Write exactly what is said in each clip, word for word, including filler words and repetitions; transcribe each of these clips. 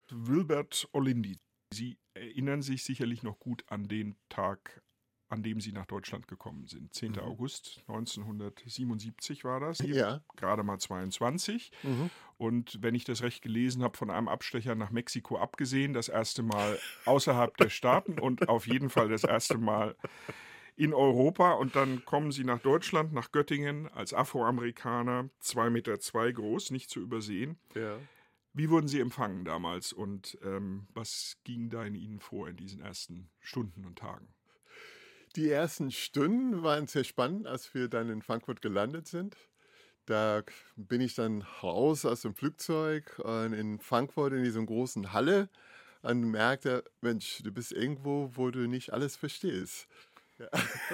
Wilbert Olindi, Sie erinnern sich sicherlich noch gut an den Tag, an dem Sie nach Deutschland gekommen sind. zehnter Mhm. August neunzehnhundertsiebenundsiebzig war das. Sie Ja. gerade mal zweiundzwanzig. Mhm. Und wenn ich das recht gelesen habe, von einem Abstecher nach Mexiko abgesehen, das erste Mal außerhalb der Staaten und auf jeden Fall das erste Mal in Europa. Und dann kommen Sie nach Deutschland, nach Göttingen als Afroamerikaner, zwei Meter zwei groß, nicht zu übersehen. Ja. Wie wurden Sie empfangen damals und ähm, was ging da in Ihnen vor in diesen ersten Stunden und Tagen? Die ersten Stunden waren sehr spannend, als wir dann in Frankfurt gelandet sind. Da bin ich dann raus aus dem Flugzeug und in Frankfurt in dieser großen Halle und merkte, Mensch, du bist irgendwo, wo du nicht alles verstehst. Ja.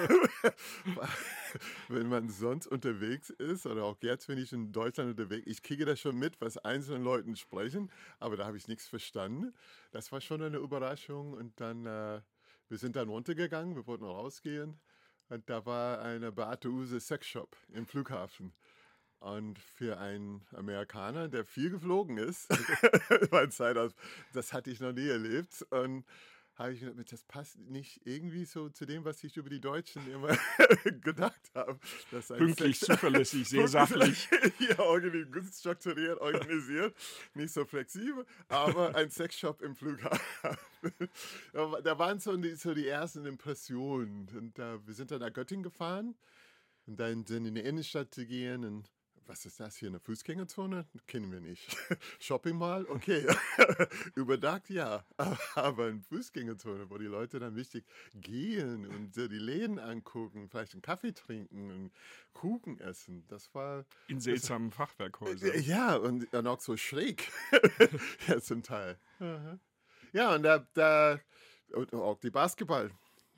Wenn man sonst unterwegs ist oder auch jetzt, wenn ich in Deutschland unterwegs, ich kriege das schon mit, was einzelne Leute sprechen, aber da habe ich nichts verstanden. Das war schon eine Überraschung und dann, äh, wir sind dann runtergegangen, wir wollten rausgehen und da war eine Beate Uhse Sexshop im Flughafen. Und für einen Amerikaner, der viel geflogen ist, bei Zeit aus, das hatte ich noch nie erlebt. Und habe ich gedacht, das passt nicht irgendwie so zu dem, was ich über die Deutschen immer gedacht habe. Dass ein Pünktlich, Sex- zuverlässig, sehr sachlich. ja, irgendwie gut strukturiert, organisiert, nicht so flexibel, aber ein Sexshop im Flughafen. Da waren so die, so die ersten Impressionen. Und äh, wir sind dann nach Göttingen gefahren und dann sind in die Innenstadt zu gehen und was ist das hier, eine Fußgängerzone? Kennen wir nicht. Shopping Mall? Okay. Überdacht, ja. Aber eine Fußgängerzone, wo die Leute dann wichtig gehen und so die Läden angucken, vielleicht einen Kaffee trinken und Kuchen essen. Das war... In seltsamen das, Fachwerkhäusern. Ja, und dann auch so schräg. Ja, zum Teil. Ja, und da, da und auch die Basketballhalle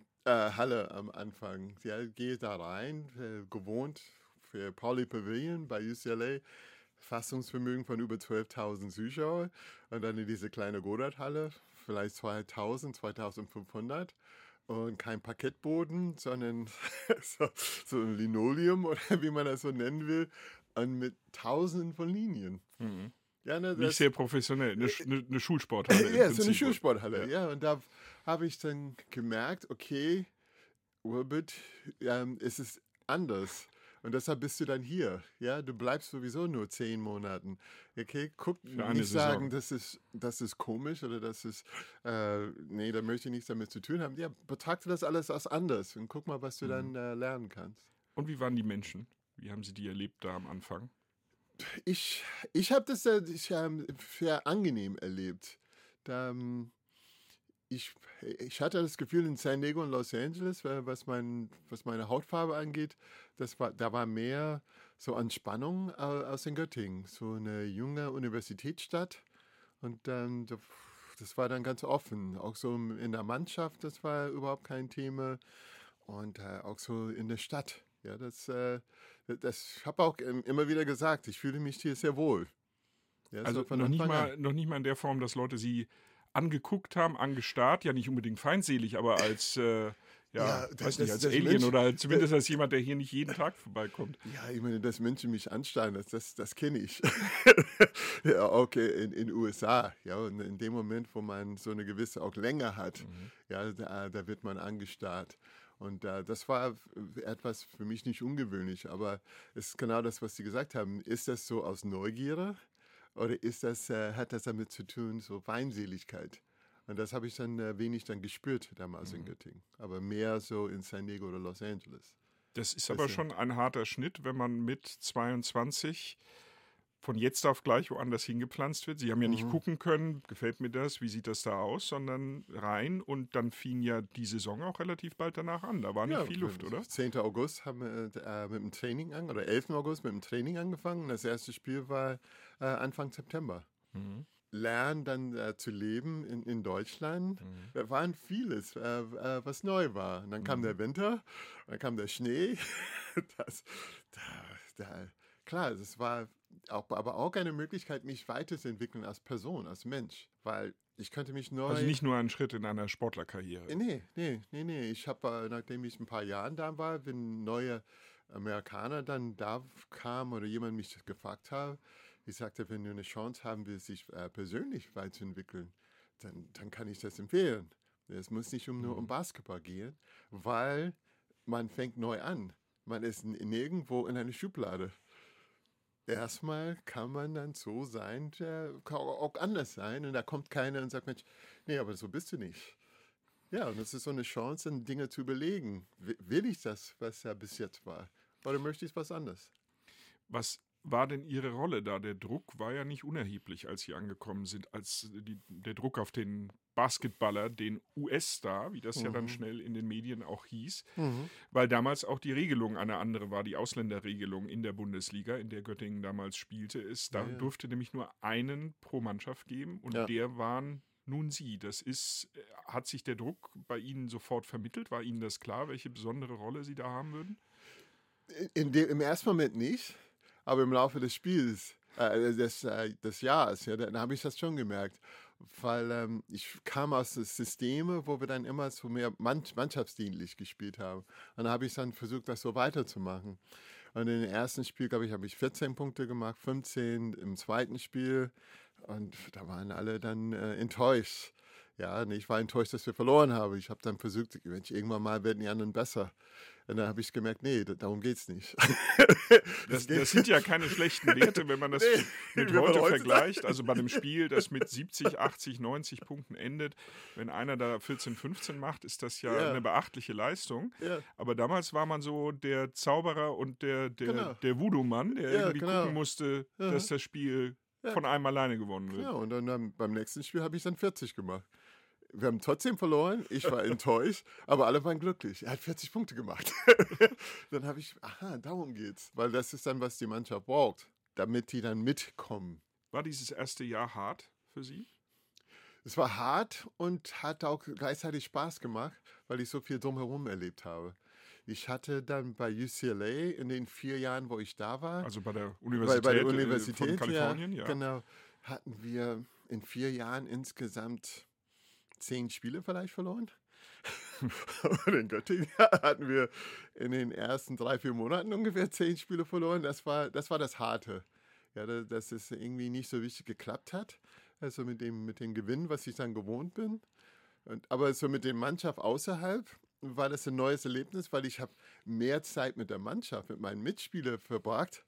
am Anfang. Ja, gehe da rein, äh, gewohnt für Pauli Pavilion bei U C L A, Fassungsvermögen von über zwölftausend Zuschauer und dann in diese kleine Godard-Halle, vielleicht zweitausend, zweitausendfünfhundert und kein Parkettboden, sondern so, so ein Linoleum oder wie man das so nennen will und mit tausenden von Linien. Mhm. Ja, ne, Nicht das, sehr professionell, eine, eine, eine Schulsporthalle. im ja, so eine Prinzip. Schulsporthalle, Ja. ja. Und da habe ich dann gemerkt, okay, Wilbert, ähm, es ist anders. Und deshalb bist du dann hier. Ja, du bleibst sowieso nur zehn Monaten. Okay, guck, Für eine nicht sagen, Saison. das ist, das ist komisch oder das ist, äh, nee, da möchte ich nichts damit zu tun haben. Ja, betrachte das alles als anders und guck mal, was du Mhm. dann äh, lernen kannst. Und wie waren die Menschen? Wie haben Sie die erlebt da am Anfang? Ich, ich habe das äh, ich, ähm, sehr angenehm erlebt. Da, ähm, ich, ich hatte das Gefühl in San Diego und Los Angeles, äh, was, mein, was meine Hautfarbe angeht, das war, da war mehr so Entspannung äh, als in Göttingen. So eine junge Universitätsstadt. Und ähm, da- das war dann ganz offen. Auch so in der Mannschaft, das war überhaupt kein Thema. Und äh, auch so in der Stadt. Ja, das, äh, das habe auch ähm, immer wieder gesagt. Ich fühle mich hier sehr wohl. Ja, Also so von noch nicht, Anfang an. mal, noch nicht mal in der Form, dass Leute Sie angeguckt haben, angestarrt, ja nicht unbedingt feindselig, aber als, äh, ja, Ja, das- weiß nicht, das- als das Alien Mensch- oder halt zumindest als jemand, der hier nicht jeden Tag vorbeikommt. Ja, ich meine, dass Menschen mich anstarren, das, das, das kenne ich. Ja, okay, in den U S A. Ja, und in dem Moment, wo man so eine gewisse auch Länge hat, Mhm. ja, da, da wird man angestarrt. Und äh, das war etwas für mich nicht ungewöhnlich, aber es ist genau das, was Sie gesagt haben. Ist das so aus Neugierde oder ist das, äh, hat das damit zu tun, so Feindseligkeit? Und das habe ich dann äh, wenig dann gespürt damals in Göttingen, aber mehr so in San Diego oder Los Angeles. Das ist Das aber ist- schon ein harter Schnitt, wenn man mit zweiundzwanzig von jetzt auf gleich woanders hingepflanzt wird. Sie haben ja nicht Mhm. gucken können, gefällt mir das, wie sieht das da aus, sondern rein und dann fing ja die Saison auch relativ bald danach an. Da war nicht viel Luft, oder? zehnten August haben wir äh, mit dem Training an, oder elften August mit dem Training angefangen. Das erste Spiel war äh, Anfang September. Mhm. Lernen dann äh, zu leben in, in Deutschland. Mhm. Da waren vieles, äh, äh, was neu war. Und dann kam Mhm. der Winter, dann kam der Schnee. Das, da, da, klar, das war auch, aber auch eine Möglichkeit, mich weiterzuentwickeln als Person, als Mensch. Weil ich könnte mich neu... Also nicht nur ein Schritt in einer Sportlerkarriere. Nee, nee, nee, nee. Ich habe, äh, nachdem ich ein paar Jahren da war, wenn neue Amerikaner dann da kamen oder jemand mich gefragt hat, ich sagte, wenn du eine Chance haben willst, sich äh, persönlich weiterzuentwickeln, dann, dann kann ich das empfehlen. Es muss nicht um, nur um Basketball gehen, weil man fängt neu an. Man ist n- nirgendwo in einer Schublade. Erstmal kann man dann so sein, der kann auch anders sein. Und da kommt keiner und sagt, Mensch, nee, aber so bist du nicht. Ja, und das ist so eine Chance, dann Dinge zu überlegen. Wi- Will ich das, was ja bis jetzt war? Oder möchte ich was anderes? Was war denn Ihre Rolle da? Der Druck war ja nicht unerheblich, als Sie angekommen sind, als die, der Druck auf den Basketballer, den U S-Star, wie das ja dann Mhm. schnell in den Medien auch hieß, Mhm. weil damals auch die Regelung eine andere war, die Ausländerregelung in der Bundesliga, in der Göttingen damals spielte. Es da Ja, ja. durfte nämlich nur einen pro Mannschaft geben und Ja. der waren nun Sie. Das ist, äh, hat sich der Druck bei Ihnen sofort vermittelt? War Ihnen das klar, welche besondere Rolle Sie da haben würden? In, in dem, Im ersten Moment nicht, aber im Laufe des Spiels, äh, des, äh, des Jahres, ja, dann habe ich das schon gemerkt. Weil ähm, ich kam aus Systemen, wo wir dann immer so mehr mann- mannschaftsdienlich gespielt haben. Und da habe ich dann versucht, das so weiterzumachen. Und in dem ersten Spiel, glaube ich, habe ich vierzehn Punkte gemacht, fünfzehn im zweiten Spiel. Und da waren alle dann äh, enttäuscht. Ja, und ich war enttäuscht, dass wir verloren haben. Ich habe dann versucht, Mensch, irgendwann mal werden die anderen besser. Und dann habe ich gemerkt, nee, da- darum geht es nicht. Das, das sind ja keine schlechten Werte, wenn man das Nee, mit wenn man heute heutzutage- vergleicht. Also bei einem Spiel, das mit siebzig, achtzig, neunzig Punkten endet, wenn einer da vierzehn, fünfzehn macht, ist das ja, Ja. eine beachtliche Leistung. Ja. Aber damals war man so der Zauberer und der, der, Genau. der Voodoo-Mann, der Ja, irgendwie genau. gucken musste, Aha. dass das Spiel Ja. von einem alleine gewonnen wird. Ja, und dann, ähm, beim nächsten Spiel habe ich dann vierzig gemacht. Wir haben trotzdem verloren, ich war enttäuscht, aber alle waren glücklich. Er hat vierzig Punkte gemacht. Dann habe ich, aha, darum geht's. Weil das ist dann, was die Mannschaft braucht, damit die dann mitkommen. War dieses erste Jahr hart für Sie? Es war hart und hat auch gleichzeitig Spaß gemacht, weil ich so viel drumherum erlebt habe. Ich hatte dann bei U C L A in den vier Jahren, wo ich da war, Also bei der bei, Universität, bei der äh, Universität, von Kalifornien, ja. genau, hatten wir in vier Jahren insgesamt zehn Spiele vielleicht verloren. Und in Göttingen hatten wir in den ersten drei, vier Monaten ungefähr zehn Spiele verloren. Das war das, war das Harte. Ja, da- dass es irgendwie nicht so richtig geklappt hat. Also mit dem, mit dem Gewinn, was ich dann gewohnt bin. Und, aber so mit der Mannschaft außerhalb war das ein neues Erlebnis, weil ich habe mehr Zeit mit der Mannschaft, mit meinen Mitspielern verbracht,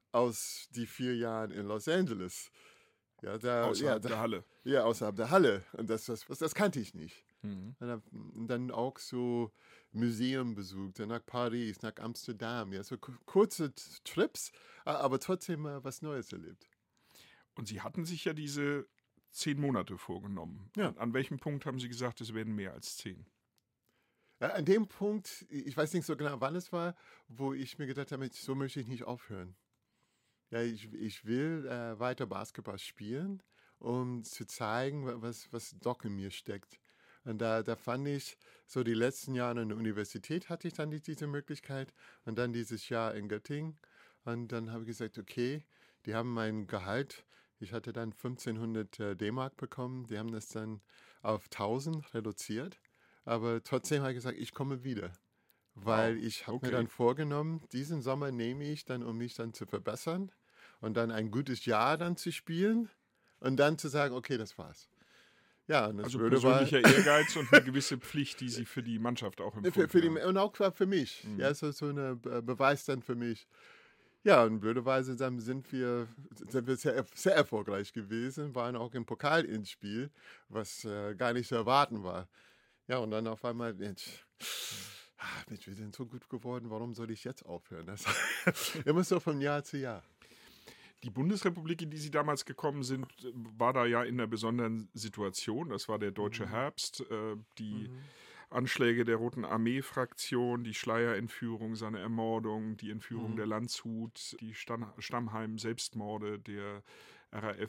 aus die vier Jahren in Los Angeles. Ja, da, Außerhalb ja, da, der Halle. ja, außerhalb der Halle. Und das, das, das, das kannte ich nicht. Mhm. Und dann- und dann auch so Museum besucht, dann nach Paris, nach Amsterdam. Ja, so ku- kurze T- Trips, a- aber trotzdem mal was Neues erlebt. Und Sie hatten sich ja diese zehn Monate vorgenommen. Ja. An, an welchem Punkt haben Sie gesagt, es werden mehr als zehn? Ja, an dem Punkt, ich weiß nicht so genau, wann es war, wo ich mir gedacht habe, so möchte ich nicht aufhören. Ja, ich, ich will äh, weiter Basketball spielen, um zu zeigen, wa- was, was doch in mir steckt. Und da, da fand ich, so die letzten Jahre an der Universität hatte ich dann die, diese Möglichkeit und dann dieses Jahr in Göttingen. Und dann habe ich gesagt, okay, die haben mein Gehalt, ich hatte dann fünfzehnhundert äh, D-Mark bekommen, die haben das dann auf tausend reduziert. Aber trotzdem habe ich gesagt, ich komme wieder. Weil Wow, ich habe okay. mir dann vorgenommen, diesen Sommer nehme ich dann, um mich dann zu verbessern und dann ein gutes Jahr dann zu spielen und dann zu sagen, okay, das war's. Ja, und das Also Blöde war, persönlicher Ehrgeiz und eine gewisse Pflicht, die Sie für die Mannschaft auch empfunden für, für die, haben. und auch für mich. Mhm. Ja, so, so ein Beweis dann für mich. Ja, und blöderweise dann sind wir, sind wir sehr, sehr erfolgreich gewesen, waren auch im Pokal ins Spiel, was äh, gar nicht zu erwarten war. Ja, und dann auf einmal, Mensch, ah, Mensch, wir sind so gut geworden, warum soll ich jetzt aufhören? Das immer so von Jahr zu Jahr. Die Bundesrepublik, in die Sie damals gekommen sind, war da ja in einer besonderen Situation. Das war der Deutsche Herbst, äh, die Anschläge der Roten Armee-Fraktion, die Schleyer-Entführung, seine Ermordung, die Entführung Mhm. der Landshut, die Stan- Stammheim-Selbstmorde, der R A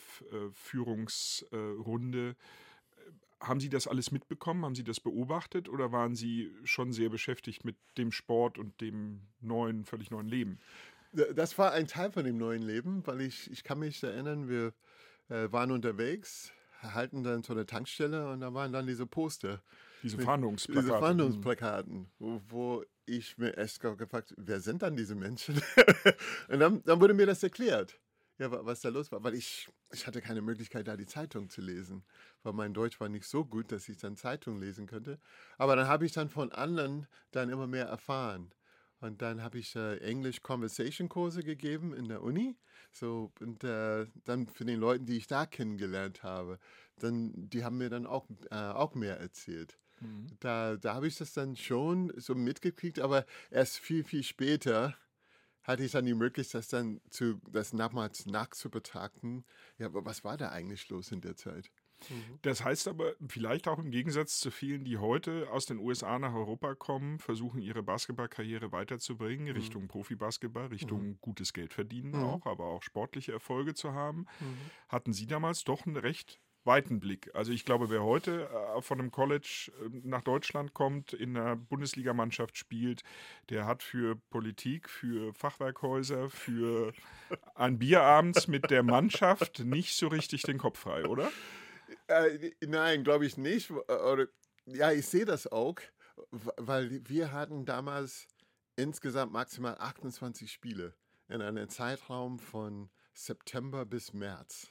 F-Führungsrunde. Haben Sie das alles mitbekommen? Haben Sie das beobachtet? Oder waren Sie schon sehr beschäftigt mit dem Sport und dem neuen, völlig neuen Leben? Das war ein Teil von dem neuen Leben, weil ich, ich kann mich erinnern, wir äh, waren unterwegs, halten dann zu der Tankstelle und da waren dann diese Poster. Diese Mit- Fahndungsplakate. Diese Fahndungsplakaten, wo, wo ich mir erst ge- gefragt, wer sind dann diese Menschen? Und dann, dann wurde mir das erklärt. ja, wa- was da los war. Weil ich, ich hatte keine Möglichkeit, da die Zeitung zu lesen. Weil mein Deutsch war nicht so gut, dass ich dann Zeitung lesen könnte. Aber dann habe ich dann von anderen dann immer mehr erfahren. Und dann habe ich äh, English Conversation Kurse gegeben in der Uni. So, und äh, dann für den Leuten, die ich da kennengelernt habe, dann, die haben mir dann auch, äh, auch mehr erzählt. Mhm. Da, da habe ich das dann schon so mitgekriegt, aber erst viel, viel später hatte ich dann die Möglichkeit, das dann zu, das nochmals nachzubetrachten. Ja, aber was war da eigentlich los in der Zeit? Mhm. Das heißt aber vielleicht auch im Gegensatz zu vielen, die heute aus den U S A nach Europa kommen, versuchen ihre Basketballkarriere weiterzubringen, Mhm. Richtung Profibasketball, Richtung gutes Geld verdienen Mhm. auch, aber auch sportliche Erfolge zu haben, Mhm. hatten Sie damals doch einen recht weiten Blick. Also ich glaube, wer heute äh, von einem College äh, nach Deutschland kommt, in einer Bundesligamannschaft spielt, der hat für Politik, für Fachwerkhäuser, für ein Bier abends mit der Mannschaft nicht so richtig den Kopf frei, oder? Äh, nein, glaube ich nicht. Oder, ja, ich sehe das auch, w- weil wir hatten damals insgesamt maximal achtundzwanzig Spiele in einem Zeitraum von September bis März.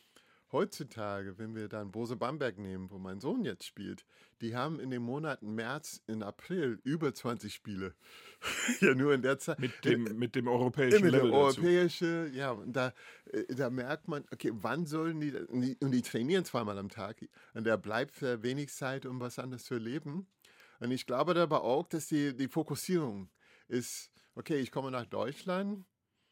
Heutzutage, wenn wir dann Bose Bamberg nehmen, wo mein Sohn jetzt spielt, die haben in den Monaten März und April über zwanzig Spiele. Ja, nur in der Zeit. Mit dem, mit dem europäischen Mit der Level dazu. europäische, ja, und da, äh, da merkt man, okay, wann sollen die, und die, und die trainieren zweimal am Tag, und da bleibt äh, wenig Zeit, um was anderes zu erleben. Und ich glaube aber auch, dass die, die Fokussierung ist, okay, ich komme nach Deutschland,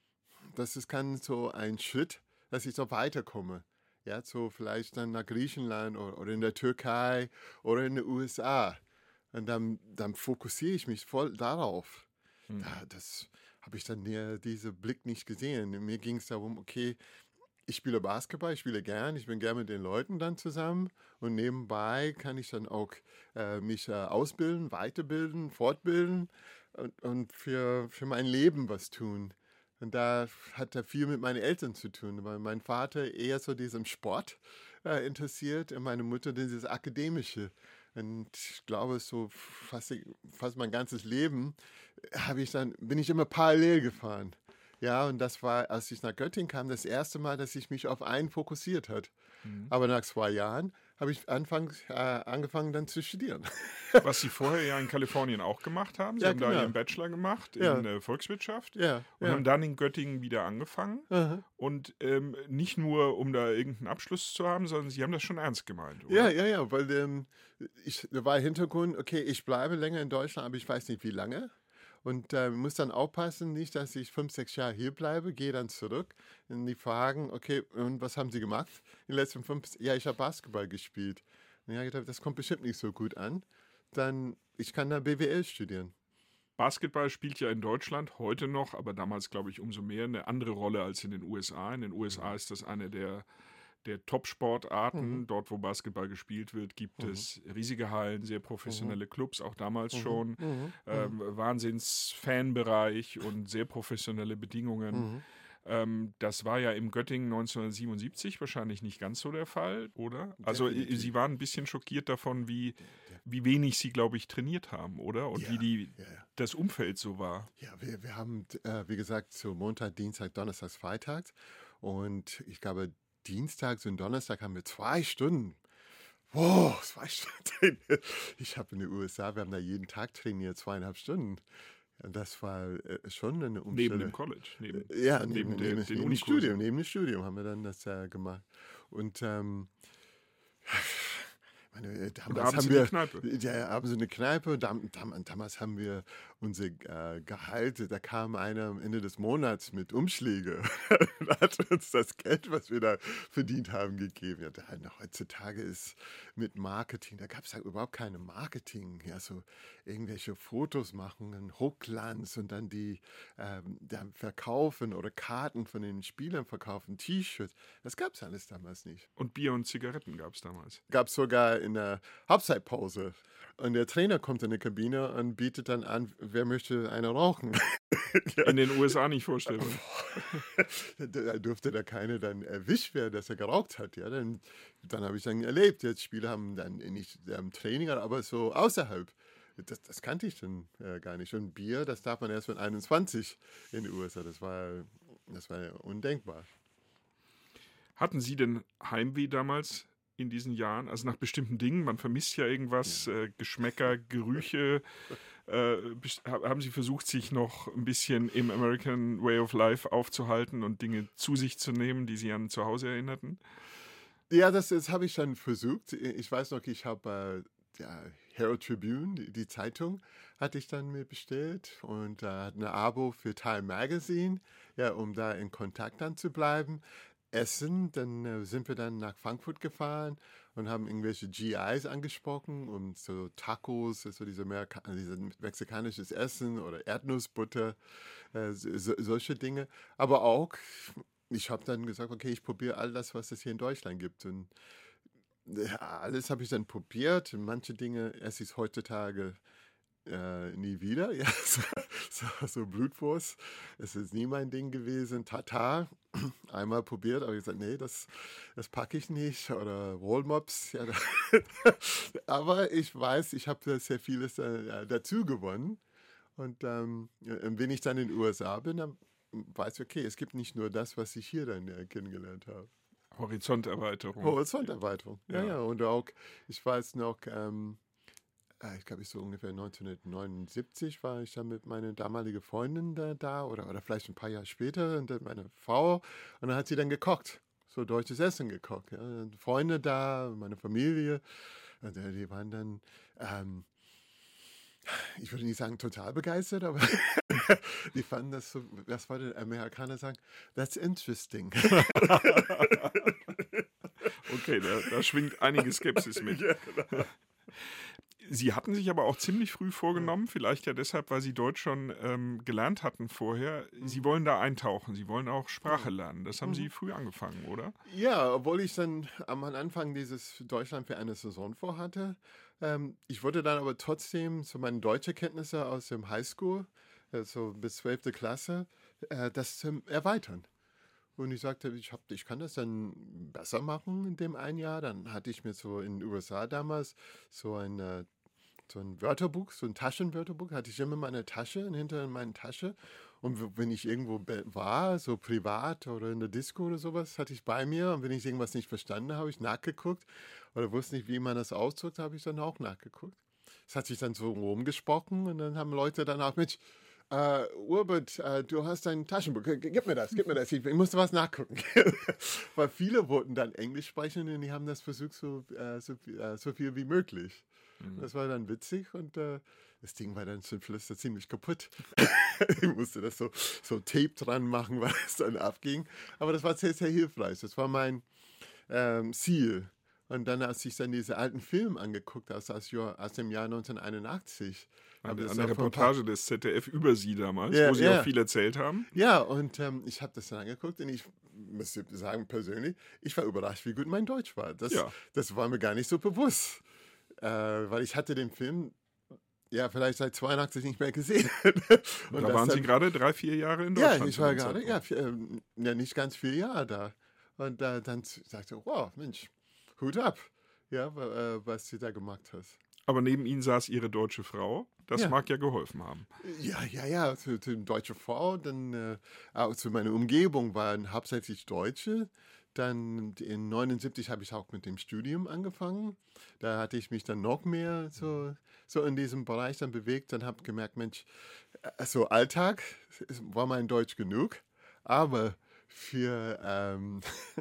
das ist kann so ein Schritt, dass ich so weiterkomme. Ja, so vielleicht dann nach Griechenland oder, oder in der Türkei oder in den U S A. Und dann, dann fokussiere ich mich voll darauf. Hm. Da, das habe ich dann ja, diese Blick nicht gesehen. Mir ging es darum, okay, ich spiele Basketball, ich spiele gern, ich bin gern mit den Leuten dann zusammen und nebenbei kann ich dann auch äh, mich äh, ausbilden, weiterbilden, fortbilden und, und für, für mein Leben was tun. Und da hat er viel mit meinen Eltern zu tun, weil mein Vater eher so diesem Sport äh, interessiert und meine Mutter dieses Akademische. Und ich glaube, so fast, fast mein ganzes Leben habe ich dann, bin ich immer parallel gefahren. Ja, und das war, als ich nach Göttingen kam, das erste Mal, dass ich mich auf einen fokussiert hat. Mhm. Aber nach zwei Jahren habe ich anfang, äh, angefangen dann zu studieren. Was Sie vorher ja in Kalifornien auch gemacht haben. Sie Ja, haben da genau. Ihren Bachelor gemacht Ja. in äh, Volkswirtschaft Ja, und ja. haben dann in Göttingen wieder angefangen. Aha. Und ähm, nicht nur, um da irgendeinen Abschluss zu haben, sondern Sie haben das schon ernst gemeint, oder? Ja, ja, ja, weil ähm, ich, da war Hintergrund, okay, ich bleibe länger in Deutschland, aber ich weiß nicht, wie lange. Und äh, muss dann aufpassen, nicht, dass ich fünf, sechs Jahre hier bleibe, gehe dann zurück und die fragen, okay, und was haben Sie gemacht in den letzten fünf, ja, ich habe Basketball gespielt. Und ich habe gedacht, das kommt bestimmt nicht so gut an. Dann, ich kann da B W L studieren. Basketball spielt ja in Deutschland heute noch, aber damals, glaube ich, umso mehr eine andere Rolle als in den U S A. In den U S A ist das eine der, der Top-Sportarten. Mhm. Dort, wo Basketball gespielt wird, gibt Mhm. es riesige Hallen, sehr professionelle Clubs, auch damals Mhm. schon. Mhm. Ähm, Wahnsinns-Fanbereich und sehr professionelle Bedingungen. Mhm. Ähm, das war ja im Göttingen neunzehnhundertsiebenundsiebzig wahrscheinlich nicht ganz so der Fall, oder? Also äh, Definitiv. Sie waren ein bisschen schockiert davon, wie, wie wenig Sie, glaube ich, trainiert haben, oder? Und Ja, wie die, ja, ja. das Umfeld so war. Ja, wir, wir haben, äh, wie gesagt, so Montag, Dienstag, Donnerstag, Freitag. Und ich glaube, Dienstags und Donnerstag haben wir zwei Stunden. Wow, zwei Stunden. Ich habe in den U S A, wir haben da jeden Tag trainiert, zweieinhalb Stunden. Und das war äh, schon eine Neben Umstellung. dem College. Neben, Ja, neben, neben, der, neben, den neben dem Unikursen. Studium, neben dem Studium haben wir dann das äh, gemacht. Und ähm, meine, äh, Und damals abends haben in die wir, Kneipe. ja, abends in eine Kneipe, dam, dam, damals haben wir unser äh, Gehalt, da kam einer am Ende des Monats mit Umschläge und hat uns das Geld, was wir da verdient haben, gegeben. Ja, da, heutzutage ist mit Marketing, da gab es ja überhaupt keine Marketing, ja, so irgendwelche Fotos machen, einen Hochglanz und dann die ähm, dann verkaufen oder Karten von den Spielern verkaufen, T-Shirts, das gab es alles damals nicht. Und Bier und Zigaretten gab es damals. Gab es sogar in der Halbzeitpause. Und der Trainer kommt in die Kabine und bietet dann an, wer möchte eine rauchen. In den U S A nicht vorstellbar. Da durfte da keiner dann erwischt werden, dass er geraucht hat. Ja, dann dann habe ich dann erlebt, jetzt Spieler haben dann nicht im Training, aber so außerhalb. Das, das kannte ich dann äh, gar nicht. Und Bier, das darf man erst mit einundzwanzig in den U S A. Das war, das war undenkbar. Hatten Sie denn Heimweh damals in diesen Jahren? Also nach bestimmten Dingen, man vermisst ja irgendwas, Ja. äh, Geschmäcker, Gerüche. Äh, bes- ha- haben Sie versucht, sich noch ein bisschen im American Way of Life aufzuhalten und Dinge zu sich zu nehmen, die Sie an zu Hause erinnerten? Ja, das, das habe ich schon versucht. Ich weiß noch, ich habe äh, ja, Herald Tribune, die, die Zeitung, hatte ich dann mir bestellt und äh, hatte eine Abo für Time Magazine, ja, um da in Kontakt dann zu bleiben. Essen, dann äh, sind wir dann nach Frankfurt gefahren und haben irgendwelche G Is angesprochen und so Tacos, so diese Amerika dieses mexikanisches Essen oder Erdnussbutter, äh, so, so- solche Dinge. Aber auch, ich habe dann gesagt, okay, ich probiere all das, was es hier in Deutschland gibt. Und ja, alles habe ich dann probiert. Manche Dinge esse ich heutzutage äh, nie wieder. Ja, so, so, so Blutwurst. Es ist nie mein Ding gewesen. Tatar, einmal probiert, aber ich gesagt, nee, das, das packe ich nicht. Oder Rollmops. Ja, aber ich weiß, ich habe sehr vieles äh, dazu gewonnen. Und ähm, ja, wenn ich dann in den U S A bin, dann weiß ich, okay, es gibt nicht nur das, was ich hier dann äh, kennengelernt habe. Horizonterweiterung. Horizonterweiterung. Ja, Ja. ja. Und auch, ich weiß noch, ähm, äh, ich glaube, ich so ungefähr neunzehnhundertneunundsiebzig war ich dann mit meiner damaligen Freundin da, da oder, oder vielleicht ein paar Jahre später und dann meine Frau. Und dann hat sie dann gekocht. So deutsches Essen gekocht. Ja. Und Freunde da, meine Familie. Und äh, die waren dann, ähm, ich würde nicht sagen total begeistert, aber die fanden das so, was wollte der Amerikaner sagen? That's interesting. Okay, da, da schwingt einige Skepsis mit. Ja, genau. Sie hatten sich aber auch ziemlich früh vorgenommen, vielleicht ja deshalb, weil Sie Deutsch schon ähm, gelernt hatten vorher. Sie wollen da eintauchen, Sie wollen auch Sprache lernen. Das haben Sie früh angefangen, oder? Ja, obwohl ich dann am Anfang dieses Deutschland für eine Saison vorhatte. Ähm, ich wollte dann aber trotzdem so meine deutsche Kenntnisse aus dem Highschool, äh, so bis zwölfte Klasse, äh, das ähm, erweitern. Und ich sagte, ich, hab, ich kann das dann besser machen in dem ein Jahr. Dann hatte ich mir so in den U S A damals so ein, äh, so ein Wörterbuch, so ein Taschenwörterbuch, hatte ich immer in meiner Tasche, hinter in meiner Tasche. Und w- wenn ich irgendwo be- war, so privat oder in der Disco oder sowas, hatte ich bei mir. Und wenn ich irgendwas nicht verstanden habe, habe ich nachgeguckt. Oder wusste nicht, wie man das ausdrückt, habe ich dann auch nachgeguckt. Das hat sich dann so rumgesprochen und dann haben Leute dann auch, Mensch, äh, Urbert, äh, du hast dein Taschenbuch, G- gib mir das, gib mir das, ich, ich musste was nachgucken. Weil viele wollten dann Englisch sprechen und die haben das versucht, so, äh, so, viel- äh, so viel wie möglich. Das war dann witzig und äh, das Ding war dann zum Schluss so ziemlich kaputt. Ich musste das so, so Tape dran machen, weil es dann abging. Aber das war sehr, sehr hilfreich. Das war mein ähm, Ziel. Und dann, als ich dann diese alten Filme angeguckt habe, aus, Jahr- aus dem Jahr neunzehnhunderteinundachtzig, habe Eine, das eine auch vor ein paar... Reportage des Z D F über Sie damals, Ja, wo Sie ja. auch viel erzählt haben. Ja, und ähm, ich habe das dann angeguckt und ich muss sagen, persönlich, ich war überrascht, wie gut mein Deutsch war. Das, Ja. das war mir gar nicht so bewusst, äh, weil ich hatte den Film ja vielleicht seit zweiundachtzig nicht mehr gesehen. Und Da das waren Sie dann, gerade drei, vier Jahre in ja, Deutschland. ich zu war dem gerade, Zeitpunkt. ja, vier, ähm, ja, nicht ganz vier Jahre da. Und äh, dann sagte ich, wow, Mensch, Hut ab, ja, wa- äh, was du da gemacht hast. Aber neben Ihnen saß Ihre deutsche Frau. Das Ja. mag ja geholfen haben. Ja, ja, ja, zu, zu deutsche Frau, dann äh, auch zu meiner Umgebung waren hauptsächlich Deutsche. Dann in neunundsiebzig habe ich auch mit dem Studium angefangen. Da hatte ich mich dann noch mehr so, so in diesem Bereich dann bewegt. Dann habe ich gemerkt, Mensch, äh, so Alltag es war mein Deutsch genug, aber für, ähm,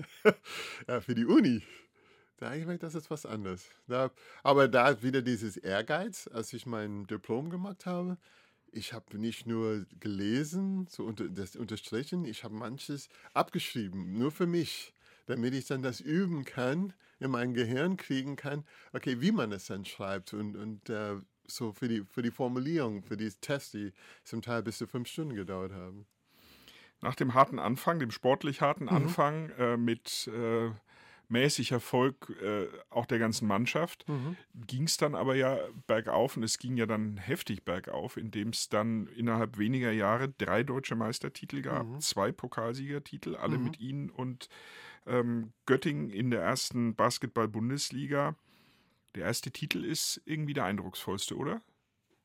ja, für die Uni, da habe ich gemerkt, das ist was anderes. Da, aber da wieder dieses Ehrgeiz, als ich mein Diplom gemacht habe. Ich habe nicht nur gelesen, so unter, das unterstrichen, ich habe manches abgeschrieben, nur für mich, damit ich dann das üben kann, in mein Gehirn kriegen kann, okay, wie man es dann schreibt und, und äh, so für die, für die Formulierung, für die Tests, die zum Teil bis zu fünf Stunden gedauert haben. Nach dem harten Anfang, dem sportlich harten Anfang äh, mit äh, mäßig Erfolg äh, auch der ganzen Mannschaft, ging es dann aber ja bergauf und es ging ja dann heftig bergauf, indem es dann innerhalb weniger Jahre drei deutsche Meistertitel gab, zwei Pokalsiegertitel, alle mit Ihnen und ähm, Göttingen in der ersten Basketball-Bundesliga. Der erste Titel ist irgendwie der eindrucksvollste, oder?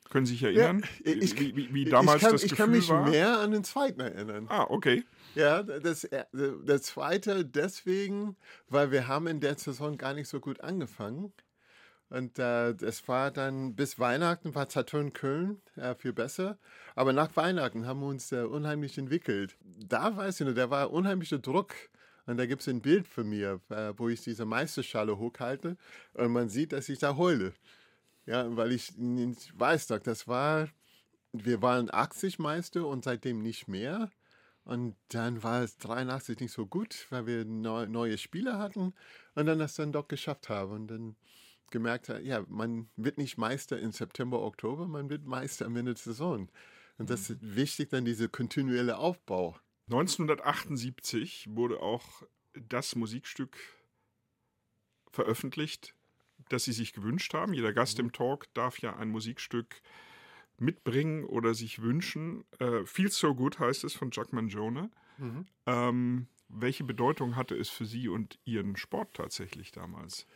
Können Sie sich erinnern, Ja, ich, wie, wie, wie damals ich kann, das ich Gefühl kann mich war? mehr an den zweiten erinnern. Ah, okay. Ja, das, äh, der zweite deswegen, weil wir haben in der Saison gar nicht so gut angefangen. Und äh, es war dann, bis Weihnachten war Saturn Köln äh, viel besser. Aber nach Weihnachten haben wir uns äh, unheimlich entwickelt. Da weiß ich noch, da war unheimlicher Druck. Und da gibt es ein Bild von mir, äh, wo ich diese Meisterschale hochhalte. Und man sieht, dass ich da heule. Ja, weil ich nicht weiß, doch, das war, wir waren achtzig Meister und seitdem nicht mehr. Und dann war es dreiundachtzig nicht so gut, weil wir neu, neue Spieler hatten. Und dann das dann doch geschafft haben. Und dann gemerkt habe, ja, man wird nicht Meister im September, Oktober, man wird Meister am Ende der Saison. Und das ist wichtig, dann dieser kontinuierliche Aufbau. neunzehnhundertachtundsiebzig wurde auch das Musikstück veröffentlicht, das Sie sich gewünscht haben. Jeder Gast im Talk darf ja ein Musikstück mitbringen oder sich wünschen. Äh, Feels So Good heißt es von Chuck Mangione. Mhm. Ähm, welche Bedeutung hatte es für Sie und Ihren Sport tatsächlich damals?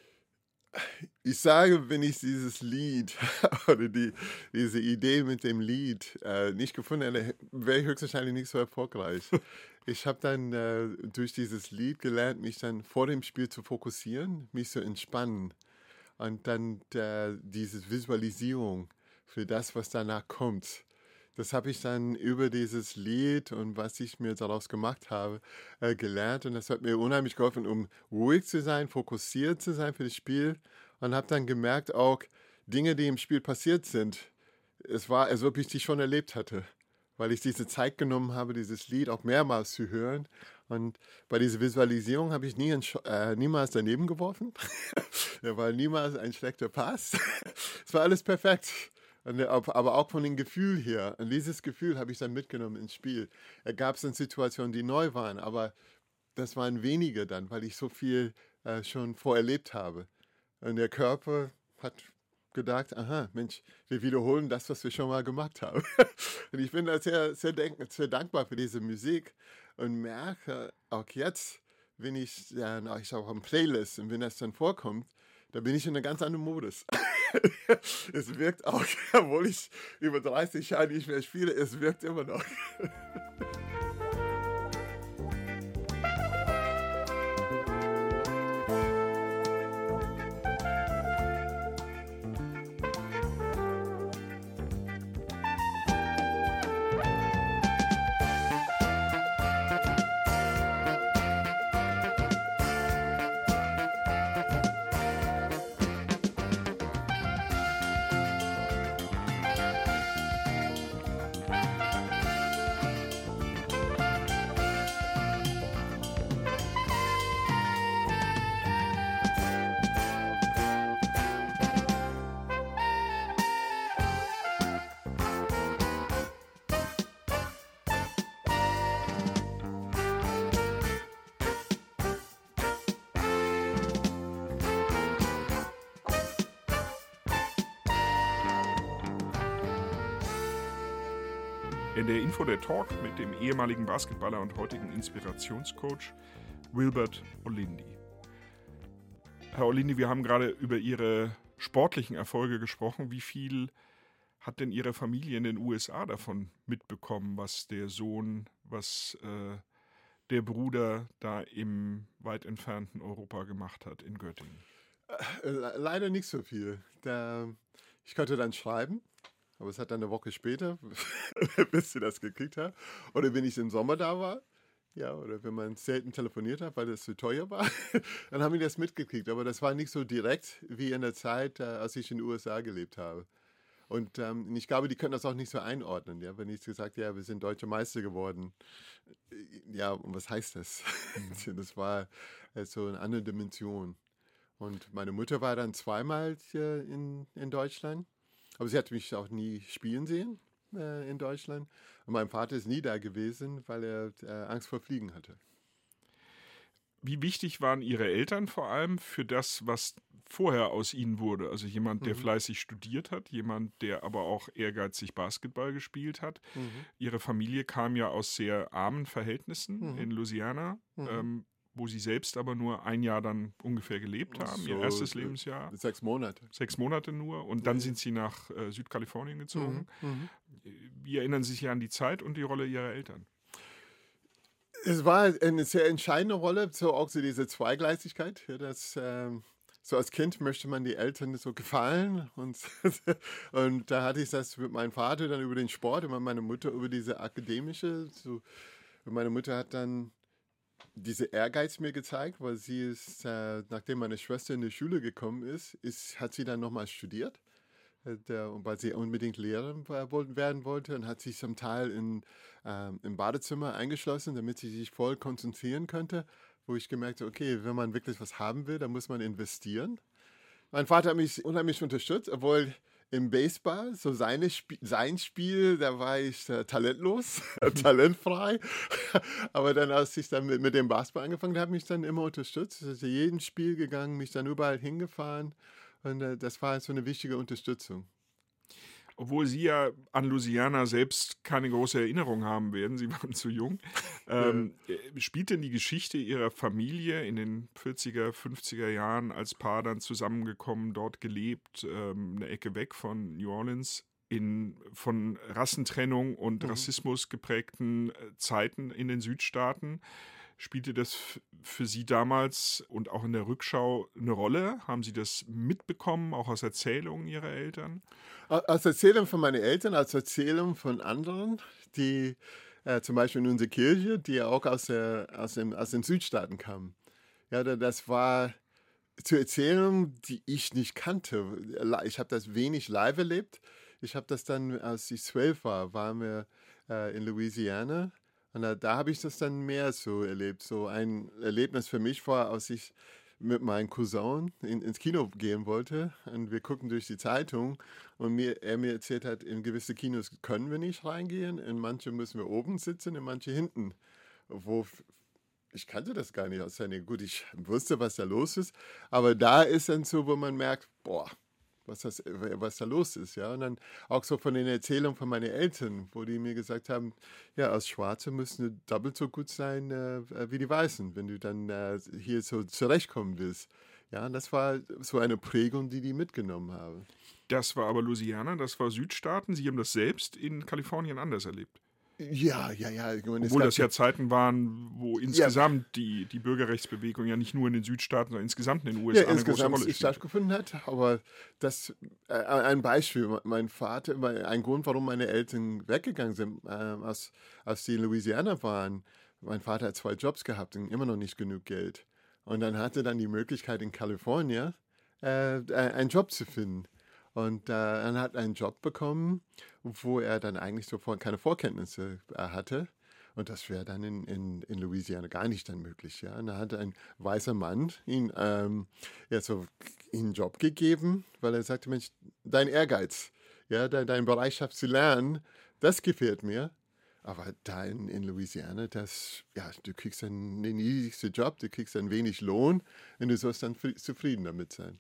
Ich sage, wenn ich dieses Lied oder die, diese Idee mit dem Lied äh, nicht gefunden hätte, wäre ich höchstwahrscheinlich nicht so erfolgreich. Ich habe dann äh, durch dieses Lied gelernt, mich dann vor dem Spiel zu fokussieren, mich zu entspannen und dann äh, diese Visualisierung für das, was danach kommt. Das habe ich dann über dieses Lied und was ich mir daraus gemacht habe, äh, gelernt. Und das hat mir unheimlich geholfen, um ruhig zu sein, fokussiert zu sein für das Spiel. Und habe dann gemerkt, auch Dinge, die im Spiel passiert sind, es war, als ob ich die schon erlebt hatte. Weil ich diese Zeit genommen habe, dieses Lied auch mehrmals zu hören. Und bei dieser Visualisierung habe ich nie ein, äh, niemals daneben geworfen. Da war niemals ein schlechter Pass. Es war alles perfekt. Aber auch von dem Gefühl her. Und dieses Gefühl habe ich dann mitgenommen ins Spiel. Da gab es dann Situationen, die neu waren, aber das waren wenige dann, weil ich so viel äh, schon vorerlebt habe. Und der Körper hat gedacht, aha, Mensch, wir wiederholen das, was wir schon mal gemacht haben. Und ich bin da sehr, sehr, denk- sehr dankbar für diese Musik und merke auch jetzt, wenn ich dann auch, ich auch eine Playlist und wenn das dann vorkommt, da bin ich in einem ganz anderen Modus. Es wirkt auch, obwohl ich über dreißig Jahre nicht mehr spiele, es wirkt immer noch. In der Info der Talk mit dem ehemaligen Basketballer und heutigen Inspirationscoach Wilbert Olindi. Herr Olindi, wir haben gerade über Ihre sportlichen Erfolge gesprochen. Wie viel hat denn Ihre Familie in den U S A davon mitbekommen, was der Sohn, was äh, der Bruder da im weit entfernten Europa gemacht hat in Göttingen? Leider nicht so viel. Da, ich konnte dann schreiben. Aber es hat dann eine Woche später, bis sie das gekriegt haben. Oder wenn ich im Sommer da war, ja, oder wenn man selten telefoniert hat, weil das zu teuer war, dann haben die das mitgekriegt. Aber das war nicht so direkt wie in der Zeit, als ich in den U S A gelebt habe. Und ähm, ich glaube, die können das auch nicht so einordnen. Ja? Wenn ich gesagt habe, ja, wir sind Deutsche Meister geworden. Ja, und was heißt das? Mhm. Das war äh, so eine andere Dimension. Und meine Mutter war dann zweimal äh, in, in Deutschland. Aber sie hat mich auch nie spielen sehen äh, in Deutschland. Und mein Vater ist nie da gewesen, weil er äh, Angst vor Fliegen hatte. Wie wichtig waren Ihre Eltern vor allem für das, was vorher aus Ihnen wurde? Also jemand, der mhm. fleißig studiert hat, jemand, der aber auch ehrgeizig Basketball gespielt hat. Mhm. Ihre Familie kam ja aus sehr armen Verhältnissen mhm. in Louisiana. Mhm. Ähm, wo Sie selbst aber nur ein Jahr dann ungefähr gelebt haben, Ihr So, erstes äh, Lebensjahr. Sechs Monate. Sechs Monate nur und dann sind Sie nach äh, Südkalifornien gezogen. Mhm. Mhm. Wie erinnern Sie sich an die Zeit und die Rolle Ihrer Eltern? Es war eine sehr entscheidende Rolle, so auch so diese Zweigleisigkeit. Ja, dass, ähm, so als Kind möchte man die Eltern so gefallen. Und, und da hatte ich das mit meinem Vater dann über den Sport und mit meiner Mutter über diese akademische. So, und meine Mutter hat dann diese Ehrgeiz mir gezeigt, weil sie ist, äh, nachdem meine Schwester in die Schule gekommen ist, ist hat sie dann nochmal studiert. Äh, Der, und weil sie unbedingt Lehrerin war- woll- werden wollte und hat sich zum Teil in, ähm, im Badezimmer eingeschlossen, damit sie sich voll konzentrieren könnte, wo ich gemerkt habe, okay, wenn man wirklich was haben will, dann muss man investieren. Mein Vater hat mich unheimlich unterstützt, obwohl im Baseball, so seine Sp sein Spiel, da war ich äh, talentlos, talentfrei. Aber dann, als ich dann mit, mit dem Basketball angefangen habe, hat mich dann immer unterstützt. Also jeden Spiel gegangen, mich dann überall hingefahren. Und äh, das war so eine wichtige Unterstützung. Obwohl Sie ja an Louisiana selbst keine große Erinnerung haben werden, Sie waren zu jung. Ähm, äh, spielt denn die Geschichte Ihrer Familie in den vierziger, fünfziger Jahren als Paar dann zusammengekommen, dort gelebt, ähm, eine Ecke weg von New Orleans, in von Rassentrennung und Mhm. Rassismus geprägten äh, Zeiten in den Südstaaten? Spielte das f- für Sie damals und auch in der Rückschau eine Rolle? Haben Sie das mitbekommen, auch aus Erzählungen Ihrer Eltern? A- Als Erzählung von meinen Eltern, als Erzählung von anderen, die äh, zum Beispiel in unserer Kirche, die ja auch aus, der, aus, dem, aus den Südstaaten kamen. Ja, da- das war zu Erzählungen, die ich nicht kannte. Ich habe das wenig live erlebt. Ich habe das dann, als ich zwölf war, waren wir äh, in Louisiana. Und da, da habe ich das dann mehr so erlebt. So ein Erlebnis für mich war, als ich mit meinem Cousin in, ins Kino gehen wollte. Und wir gucken durch die Zeitung. Und mir, er mir erzählt hat, in gewisse Kinos können wir nicht reingehen. In manche müssen wir oben sitzen, in manche hinten. Wo ich kannte das gar nicht aus seiner. Gut, ich wusste, was da los ist, aber da ist dann so, wo man merkt, boah, was, das, was da los ist, ja. Und dann auch so von den Erzählungen von meinen Eltern, wo die mir gesagt haben, ja, als Schwarze müssen du doppelt so gut sein äh, wie die Weißen, wenn du dann äh, hier so zurechtkommen willst. Ja, und das war so eine Prägung, die die mitgenommen haben. Das war aber Louisiana, das war Südstaaten. Sie haben das selbst in Kalifornien anders erlebt. Ja, ja, ja. Ich meine, es Obwohl gab das ja Zeiten waren, wo ja, insgesamt die, die Bürgerrechtsbewegung ja nicht nur in den Südstaaten, sondern insgesamt in den U S A ja, eine große insgesamt Rolle nicht spielte. stattgefunden hat. Aber das, äh, ein Beispiel, mein Vater, ein Grund, warum meine Eltern weggegangen sind, äh, als, als sie in Louisiana waren. Mein Vater hat zwei Jobs gehabt und immer noch nicht genug Geld. Und dann hatte er dann die Möglichkeit in Kalifornien äh, äh, einen Job zu finden. Und äh, er hat einen Job bekommen, wo er dann eigentlich sofort keine Vorkenntnisse äh, hatte. Und das wäre dann in, in, in Louisiana gar nicht dann möglich. Ja? Und da hat ein weißer Mann ihn, ähm, ja, so, ihm einen Job gegeben, weil er sagte, Mensch, dein Ehrgeiz, ja, dein, deine Bereitschaft zu lernen, das gefällt mir. Aber da in, in Louisiana, das, ja, du kriegst dann den niedrigsten Job, du kriegst dann wenig Lohn und du sollst dann fri- zufrieden damit sein.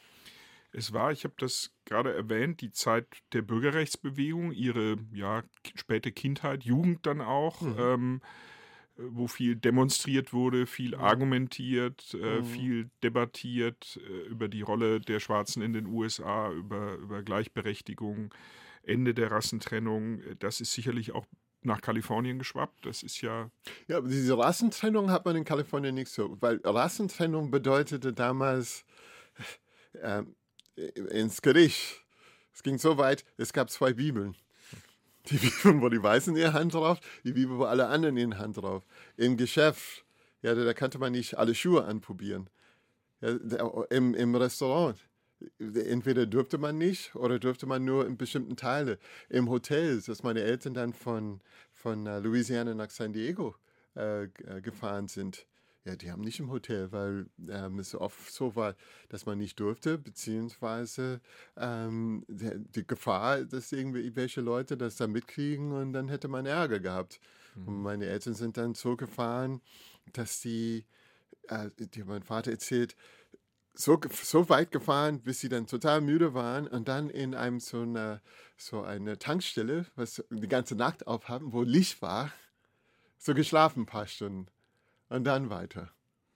Es war, ich habe das gerade erwähnt, die Zeit der Bürgerrechtsbewegung, ihre ja, späte Kindheit, Jugend dann auch, Mhm. ähm, wo viel demonstriert wurde, viel Mhm. argumentiert, äh, Mhm. viel debattiert äh, über die Rolle der Schwarzen in den U S A, über, über Gleichberechtigung, Ende der Rassentrennung. Das ist sicherlich auch nach Kalifornien geschwappt. Das ist ja, Ja, aber diese Rassentrennung hat man in Kalifornien nicht so, weil Rassentrennung bedeutete damals ähm, ins Gericht. Es ging so weit, es gab zwei Bibeln. Die Bibel, wo die Weißen ihre Hand drauf, die Bibel, wo alle anderen ihre Hand drauf. Im Geschäft, ja, da, da konnte man nicht alle Schuhe anprobieren. Ja, da, im, Im Restaurant, entweder durfte man nicht oder durfte man nur in bestimmten Teilen. Im Hotel, dass meine Eltern dann von, von äh, Louisiana nach San Diego äh, g- äh, gefahren sind. Ja, die haben nicht im Hotel, weil ähm, es oft so war, dass man nicht durfte, beziehungsweise ähm, die, die Gefahr, dass irgendwelche Leute das da mitkriegen und dann hätte man Ärger gehabt. Und meine Eltern sind dann so gefahren, dass die, äh, die mein Vater erzählt, so, ge- so weit gefahren, bis sie dann total müde waren und dann in einem so eine, so eine Tankstelle, was die ganze Nacht aufhaben, wo Licht war, so geschlafen ein paar Stunden und dann weiter.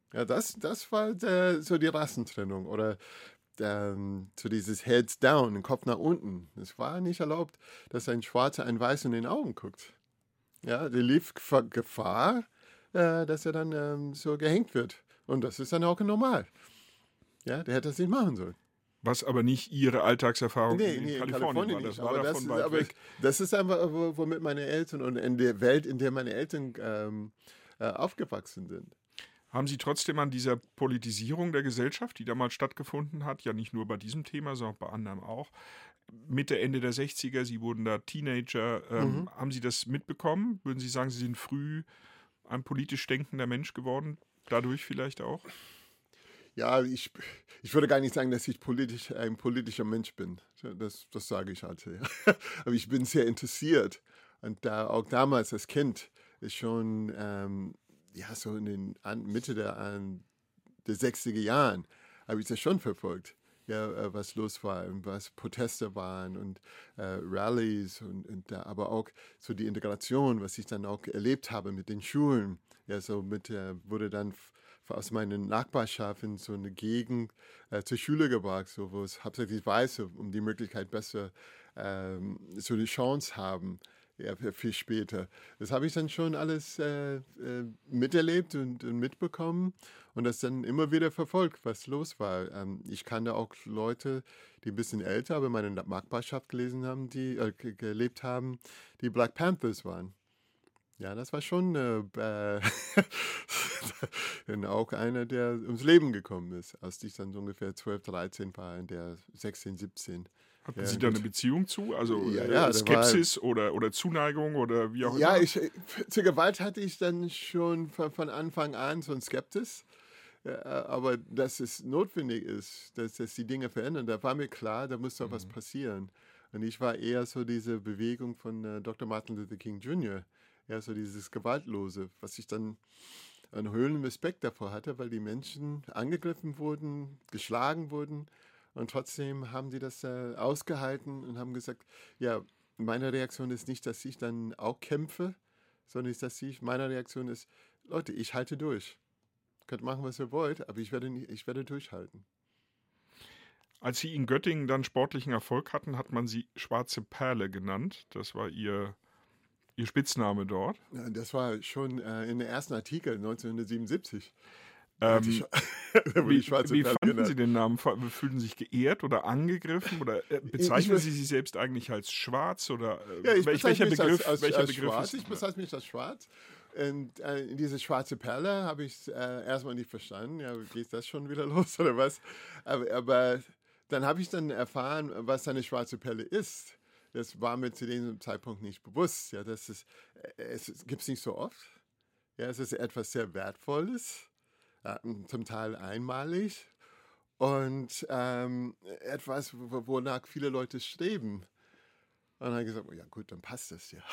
Ja, das, das war der, so die Rassentrennung oder ähm, so dieses Heads down, den Kopf nach unten. Es war nicht erlaubt, dass ein Schwarzer einen Weißen in den Augen guckt. Ja, der lief Gefahr, Gefahr äh, dass er dann ähm, so gehängt wird. Und das ist dann auch normal. Ja, der hätte das nicht machen sollen. Was aber nicht Ihre Alltagserfahrung Nee, in nee, in Kalifornien Kalifornien war. Das nicht. war Aber das davon ist, weit aber weg. das ist einfach, wo- womit meine Eltern und in der Welt, in der meine Eltern ähm, äh, aufgewachsen sind. Haben Sie trotzdem an dieser Politisierung der Gesellschaft, die damals stattgefunden hat, ja nicht nur bei diesem Thema, sondern auch bei anderem auch, Mitte, Ende der sechziger, Sie wurden da Teenager, ähm, Mhm. haben Sie das mitbekommen? Würden Sie sagen, Sie sind früh ein politisch denkender Mensch geworden? Dadurch vielleicht auch? Ja, ich, ich würde gar nicht sagen, dass ich politisch, ein politischer Mensch bin. Das, das sage ich halt. Ja. Aber ich bin sehr interessiert. Und da, auch damals als Kind ist schon, ähm, ja, so in den an, Mitte der, an, der sechziger Jahren habe ich das schon verfolgt. Ja, äh, was los war und was Proteste waren und äh, Rallyes und, und da, aber auch so die Integration, was ich dann auch erlebt habe mit den Schulen. Ja, so mit, äh, wurde dann f- aus meiner Nachbarschaft in so eine Gegend äh, zur Schule gebracht, so, wo es hauptsächlich Weiße um die Möglichkeit besser ähm, so eine Chance haben. Ja, für- viel später. Das habe ich dann schon alles äh, äh, miterlebt und, und mitbekommen und das dann immer wieder verfolgt, was los war. Ähm, ich kannte auch Leute, die ein bisschen älter, aber meine Nachbarschaft gelesen haben, die äh, ge- gelebt haben, die Black Panthers waren. Ja, das war schon äh, äh, und auch einer, der ums Leben gekommen ist, als ich dann so ungefähr zwölf, dreizehn war, in der sechzehn, siebzehn. Hatten Ja, Sie da eine gut. Beziehung zu? Also Ja, äh, ja, der war. Skepsis oder, oder Zuneigung oder wie auch Ja, immer? ich, äh, zur Gewalt hatte ich dann schon von, von Anfang an so ein Skeptis. Ja, äh, aber dass es notwendig ist, dass, dass die Dinge verändern, da war mir klar, da muss doch was Mhm. passieren. Und ich war eher so diese Bewegung von äh, Doktor Martin Luther King Junior Ja, so dieses Gewaltlose, was ich dann einen höheren Respekt davor hatte, weil die Menschen angegriffen wurden, geschlagen wurden und trotzdem haben die das äh, ausgehalten und haben gesagt, ja, meine Reaktion ist nicht, dass ich dann auch kämpfe, sondern ist, dass ich, meine Reaktion ist, Leute, ich halte durch. Könnt machen, was ihr wollt, aber ich werde, nie- ich werde durchhalten. Als Sie in Göttingen dann sportlichen Erfolg hatten, hat man Sie Schwarze Perle genannt. Das war Ihr, Ihr Spitzname dort. Ja, das war schon äh, in der ersten Artikel neunzehnhundertsiebenundsiebzig. Da, hatte ich, Ähm, schon- da wurde wie, ich schwarze wie Perle fanden Sie genannt. den Namen? Fa- Fühlten Sie sich geehrt oder angegriffen? Oder äh, Ich, ich, bezeichnen Sie sich selbst eigentlich als schwarz? Oder Ja, äh, ich welch, bezeichne welcher mich als, Begriff, als, welcher als Begriff schwarz. ist? Ich bezeichne mich als schwarz. Und äh, diese schwarze Perle habe ich äh, erstmal nicht verstanden. Ja, geht das schon wieder los oder was? Aber, aber dann habe ich dann erfahren, was eine schwarze Perle ist. Das war mir zu dem Zeitpunkt nicht bewusst. Ja, das ist, äh, es gibt es nicht so oft. Ja, es ist etwas sehr Wertvolles, ja, zum Teil einmalig und ähm, etwas, wo- wonach viele Leute streben. Und dann habe ich gesagt, oh ja gut, dann passt das ja.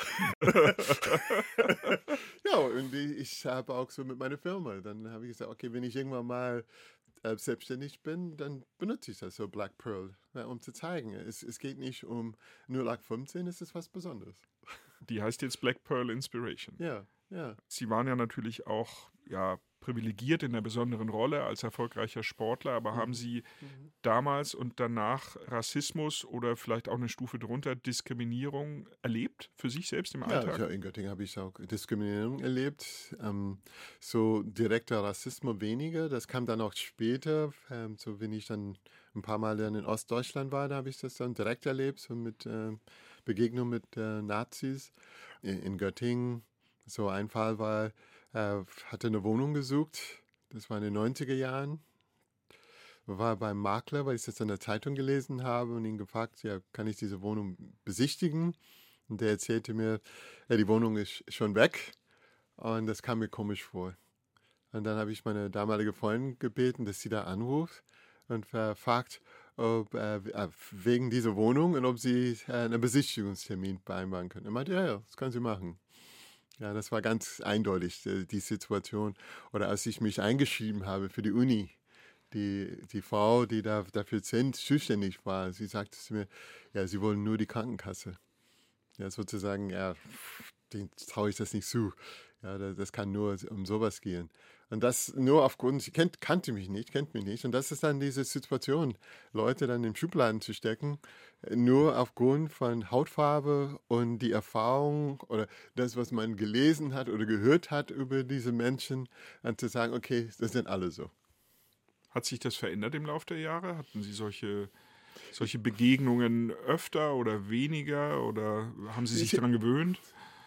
Ja, und ich, ich habe auch so mit meiner Firma, dann habe ich gesagt, okay, wenn ich irgendwann mal äh, selbstständig bin, dann benutze ich das so Black Pearl, ja, um zu zeigen, es, es geht nicht um null acht fünfzehn, es ist was Besonderes. Die heißt jetzt Black Pearl Inspiration. Ja, ja. Sie waren ja natürlich auch ja, privilegiert in einer besonderen Rolle als erfolgreicher Sportler, aber haben Mhm. Sie Mhm. damals und danach Rassismus oder vielleicht auch eine Stufe drunter Diskriminierung erlebt für sich selbst im Ja, Alltag? ja, in Göttingen habe ich auch Diskriminierung erlebt. Ähm, so direkter Rassismus weniger. Das kam dann auch später. Ähm, so, wenn ich dann ein paar Mal dann in Ostdeutschland war, da habe ich das dann direkt erlebt, so mit ähm, Begegnung mit äh, Nazis. In, in Göttingen, so ein Fall war, äh, hatte eine Wohnung gesucht. Das war in den neunziger Jahren. War beim Makler, weil ich das in der Zeitung gelesen habe und ihn gefragt, ja, kann ich diese Wohnung besichtigen? Und der erzählte mir, ja, die Wohnung ist schon weg. Und das kam mir komisch vor. Und dann habe ich meine damalige Freundin gebeten, dass sie da anruft und äh, fragt, ob, äh, äh, wegen dieser Wohnung und ob sie äh, einen Besichtigungstermin vereinbaren können. Er meinte, ja, ja, das können Sie machen. Ja, das war ganz eindeutig, die, die Situation. Oder als ich mich eingeschrieben habe für die Uni, die, die Frau, die da, dafür zuständig war, sie sagte zu mir, ja, sie wollen nur die Krankenkasse. Ja, sozusagen, ja, den traue ich das nicht zu. Ja, das, das kann nur um sowas gehen. Und das nur aufgrund, sie kennt, kannte mich nicht, kennt mich nicht. Und das ist dann diese Situation, Leute dann in Schubladen zu stecken, äh, nur aufgrund von Hautfarbe und die Erfahrung oder das, was man gelesen hat oder gehört hat über diese Menschen, und zu sagen, okay, das sind alle so. Hat sich das verändert im Laufe der Jahre? Hatten Sie solche, solche Begegnungen öfter oder weniger oder haben Sie sich Ich, daran gewöhnt?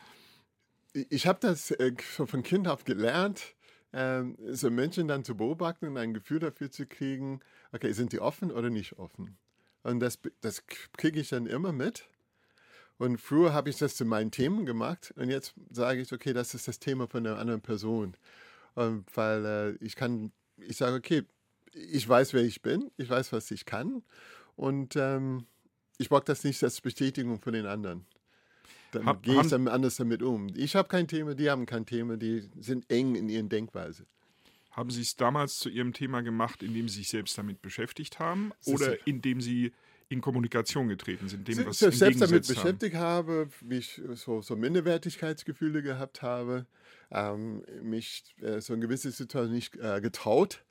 ich habe das äh, schon von Kind auf gelernt, ähm, so Menschen dann zu beobachten und ein Gefühl dafür zu kriegen, okay, sind die offen oder nicht offen? Und das, das kriege ich dann immer mit. Und früher habe ich das zu meinen Themen gemacht und jetzt sage ich, okay, das ist das Thema von einer anderen Person. Und weil äh, ich kann, ich sage, okay, ich weiß, wer ich bin, ich weiß, was ich kann und ähm, ich brauche das nicht als Bestätigung von den anderen. Dann Ha- gehe ich haben, dann anders damit um. Ich habe kein Thema, die haben kein Thema, die sind eng in ihren Denkweise. haben Sie es damals zu Ihrem Thema gemacht, indem Sie sich selbst damit beschäftigt haben Es ist- oder indem Sie in Kommunikation getreten sind, dem, Se- was se- selbst damit entgegengesetzt haben? beschäftigt habe, wie ich so, so Minderwertigkeitsgefühle gehabt habe, ähm, mich äh, so in gewisse Situationen nicht äh, getraut,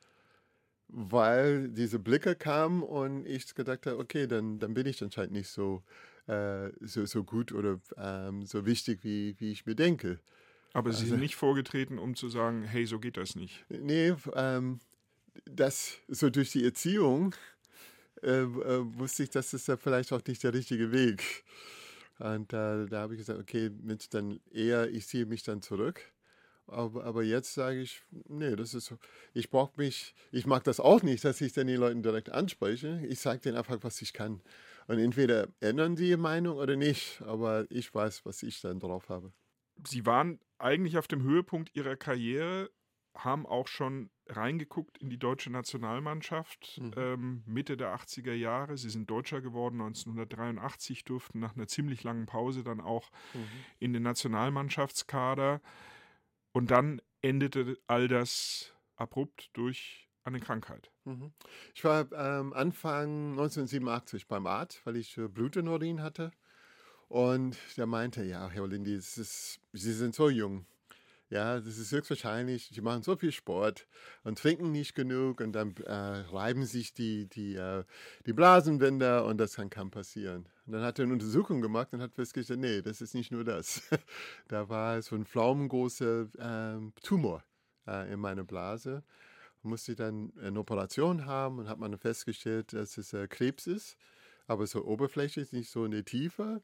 weil diese Blicke kamen und ich gedacht habe, okay, dann, dann bin ich anscheinend nicht so, äh, so, so gut oder ähm, so wichtig, wie, wie ich mir denke. Aber Sie Also, sind nicht vorgetreten, um zu sagen, hey, so geht das nicht. nee, ähm, das so durch die Erziehung äh, äh, wusste ich, das ist ja vielleicht auch nicht der richtige Weg. Und äh, da habe ich gesagt, okay, Mensch, dann eher, ich ziehe mich dann zurück. Aber, aber jetzt sage ich, nee, das ist so, ich brauche mich, ich mag das auch nicht, dass ich dann die Leute direkt anspreche. Ich sage denen einfach, was ich kann. Und entweder ändern die ihre Meinung oder nicht, aber ich weiß, was ich dann drauf habe. Sie waren eigentlich auf dem Höhepunkt Ihrer Karriere, haben auch schon reingeguckt in die deutsche Nationalmannschaft Mhm. ähm, Mitte der achtziger Jahre. Sie sind Deutscher geworden neunzehnhundertdreiundachtzig, durften nach einer ziemlich langen Pause dann auch Mhm. in den Nationalmannschaftskader. Und dann endete all das abrupt durch eine Krankheit. Mhm. Ich war ähm, Anfang neunzehnhundertsiebenundachtzig beim Arzt, weil ich äh, Blut in den Urin hatte. Und der meinte, ja, Herr Olindi, das ist, Sie sind so jung. Ja, das ist höchstwahrscheinlich, Sie machen so viel Sport und trinken nicht genug und dann äh, reiben sich die, die, äh, die Blasenbänder und das kann, kann passieren. Und dann hat er eine Untersuchung gemacht und hat festgestellt, nee, das ist nicht nur das. Da war so ein pflaumengroßer ähm, Tumor äh, in meiner Blase. Musste ich dann eine Operation haben und hat man festgestellt, dass es äh, Krebs ist, aber so oberflächlich, nicht so in der Tiefe.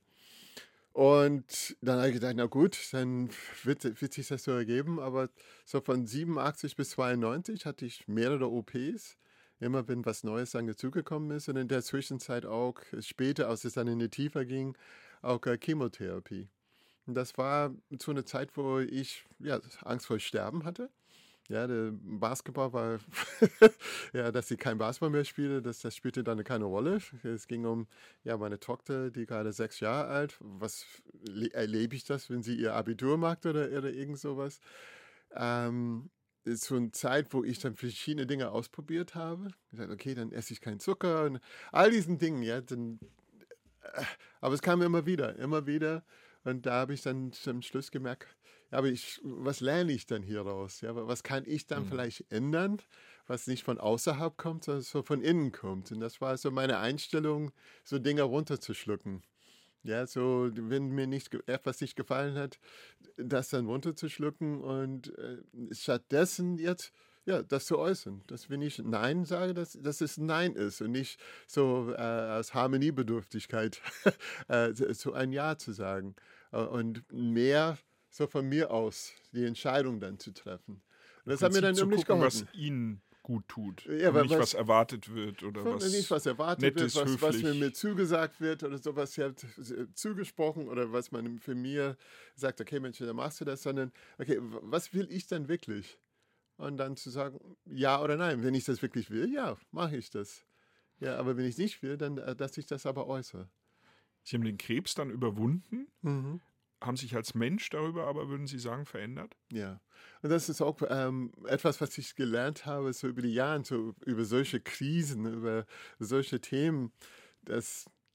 Und dann habe ich gedacht, na gut, dann wird, wird sich das so ergeben. Aber so von siebenundachtzig bis zweiundneunzig hatte ich mehrere O Ps. Immer wenn was Neues dann dazugekommen ist. Und in der Zwischenzeit auch später, als es dann in die Tiefe ging, auch äh, Chemotherapie. Und das war so eine Zeit, wo ich ja, Angst vor Sterben hatte. Ja, der Basketball war, ja, dass ich kein Basketball mehr spiele, das, das spielte dann keine Rolle. Es ging um, ja, meine Tochter, die gerade sechs Jahre alt. Was le- erlebe ich das, wenn sie ihr Abitur macht oder, oder irgend sowas? Ähm, ist so eine Zeit, wo ich dann verschiedene Dinge ausprobiert habe. Gesagt, okay, dann esse ich keinen Zucker und all diesen Dingen, ja. Dann, äh, aber es kam immer wieder, immer wieder. Und da habe ich dann zum Schluss gemerkt, ja, aber ich, was lerne ich dann hier raus? Ja, was kann ich dann Mhm. vielleicht ändern, was nicht von außerhalb kommt, sondern so von innen kommt? Und das war so meine Einstellung, so Dinge runterzuschlucken. Ja, so, wenn mir nicht, ge- etwas nicht gefallen hat, das dann runterzuschlucken und äh, stattdessen jetzt, ja, das zu äußern. Dass wenn ich Nein sage, dass, dass es Nein ist und nicht so äh, aus Harmoniebedürftigkeit äh, so ein Ja zu sagen. Äh, und mehr so von mir aus die Entscheidung dann zu treffen. Und das hat mir Prinzip dann zu nämlich gucken, was geholfen. Ihnen gut tut Ja, und weil nicht, was, was erwartet wird oder von mir nicht, was was erwartet Nettes, wird, was, was mir, mir höflich. zugesagt wird oder so, was ja zugesprochen oder was man für mir sagt, okay, Mensch, dann machst du das, sondern, okay, w- was will ich denn wirklich? Und dann zu sagen, ja oder nein. Wenn ich das wirklich will, ja, mache ich das. Ja, aber wenn ich nicht will, dann, äh, dass ich das aber äußere. Sie haben den Krebs dann überwunden, Mhm. haben sich als Mensch darüber aber, würden Sie sagen, verändert? Ja, und das ist auch ähm, etwas, was ich gelernt habe, so über die Jahre, so über solche Krisen, über solche Themen, dass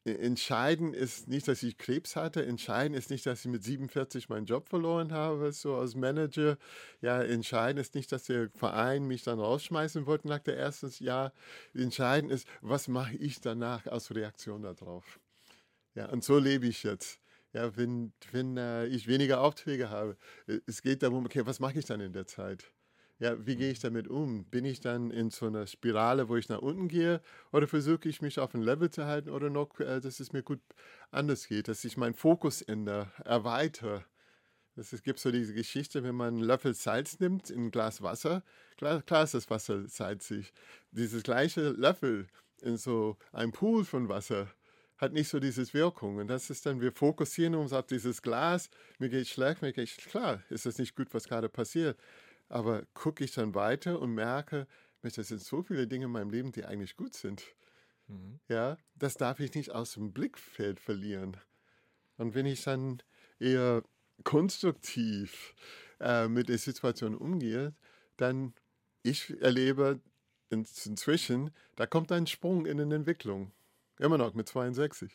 entscheidend ist nicht, dass ich Krebs hatte. Entscheidend ist nicht, dass ich mit siebenundvierzig meinen Job verloren habe, so als Manager. Ja, entscheidend ist nicht, dass der Verein mich dann rausschmeißen wollte nach der ersten Jahr. Entscheidend ist, was mache ich danach als Reaktion darauf. Ja, und so lebe ich jetzt. Ja, wenn, wenn äh, ich weniger Aufträge habe, äh, es geht darum, okay, was mache ich dann in der Zeit? Ja, wie gehe ich damit um? Bin ich dann in so einer Spirale, wo ich nach unten gehe, oder versuche ich mich auf ein Level zu halten oder noch, äh, dass es mir gut anders geht, dass ich meinen Fokus ändere, erweitere. Das, es gibt so diese Geschichte, wenn man einen Löffel Salz nimmt in ein Glas Wasser, klar, klar ist das Wasser salzig. Dieses gleiche Löffel in so einem Pool von Wasser hat nicht so diese Wirkung. Und das ist dann, wir fokussieren uns auf dieses Glas, mir geht schlecht, mir geht schlecht. Klar, ist das nicht gut, was gerade passiert. Aber gucke ich dann weiter und merke, Mensch, das sind so viele Dinge in meinem Leben, die eigentlich gut sind. Mhm. Ja, das darf ich nicht aus dem Blickfeld verlieren. Und wenn ich dann eher konstruktiv äh, mit der Situation umgehe, dann ich erlebe in, inzwischen, da kommt ein Sprung in eine Entwicklung. Immer noch mit zweiundsechzig.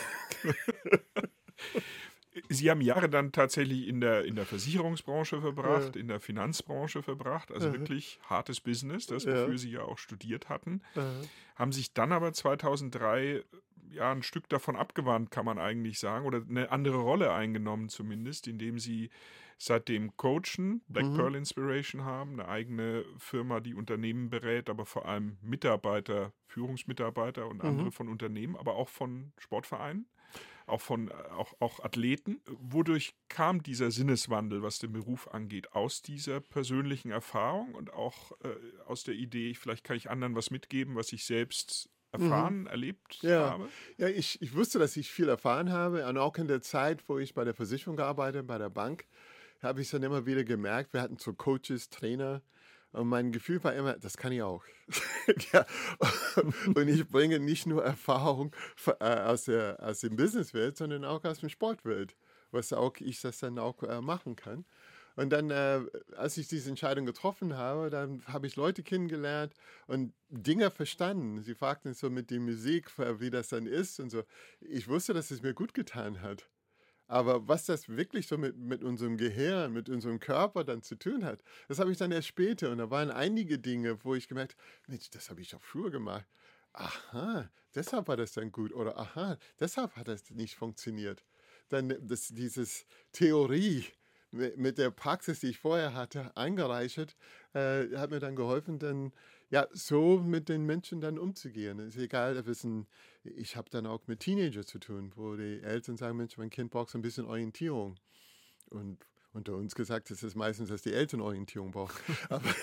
Sie haben Jahre dann tatsächlich in der, in der Versicherungsbranche verbracht, Ja. in der Finanzbranche verbracht, also Ja. wirklich hartes Business, das, Ja. wofür Sie ja auch studiert hatten. Äh, Haben sich dann aber zweitausenddrei ja ein Stück davon abgewandt, kann man eigentlich sagen, oder eine andere Rolle eingenommen zumindest, indem Sie seitdem coachen, Black Mhm. Pearl Inspiration haben, eine eigene Firma, die Unternehmen berät, aber vor allem Mitarbeiter, Führungsmitarbeiter und andere Mhm. von Unternehmen, aber auch von Sportvereinen, auch von äh, auch, auch Athleten. Wodurch kam dieser Sinneswandel, was den Beruf angeht, aus dieser persönlichen Erfahrung und auch äh, aus der Idee, vielleicht kann ich anderen was mitgeben, was ich selbst erfahren, erlebt Ja. habe? Ja, ich, ich wusste, dass ich viel erfahren habe. Und auch in der Zeit, wo ich bei der Versicherung gearbeitet habe, bei der Bank, habe ich dann immer wieder gemerkt, wir hatten so Coaches, Trainer. Und mein Gefühl war immer, das kann ich auch. Ja. Und ich bringe nicht nur Erfahrung f- äh, aus der, aus der Businesswelt, sondern auch aus der Sportwelt, was auch ich das dann auch äh, machen kann. Und dann, äh, als ich diese Entscheidung getroffen habe, dann habe ich Leute kennengelernt und Dinge verstanden. Sie fragten so mit der Musik, äh, wie das dann ist und so. Ich wusste, dass es mir gut getan hat. Aber was das wirklich so mit, mit unserem Gehirn, mit unserem Körper dann zu tun hat, das habe ich dann erst später. Und da waren einige Dinge, wo ich gemerkt habe, Mensch, das habe ich auch früher gemacht. Aha, deshalb war das dann gut. Oder aha, deshalb hat das nicht funktioniert. Dann das, dieses Theorie mit, mit der Praxis, die ich vorher hatte, eingereicht, äh, hat mir dann geholfen, dann ja, so mit den Menschen dann umzugehen. Ist egal, ob es ein ich habe dann auch mit Teenagern zu tun, wo die Eltern sagen, Mensch, mein Kind braucht so ein bisschen Orientierung. Und unter uns gesagt, es ist meistens, dass die Eltern Orientierung brauchen. Aber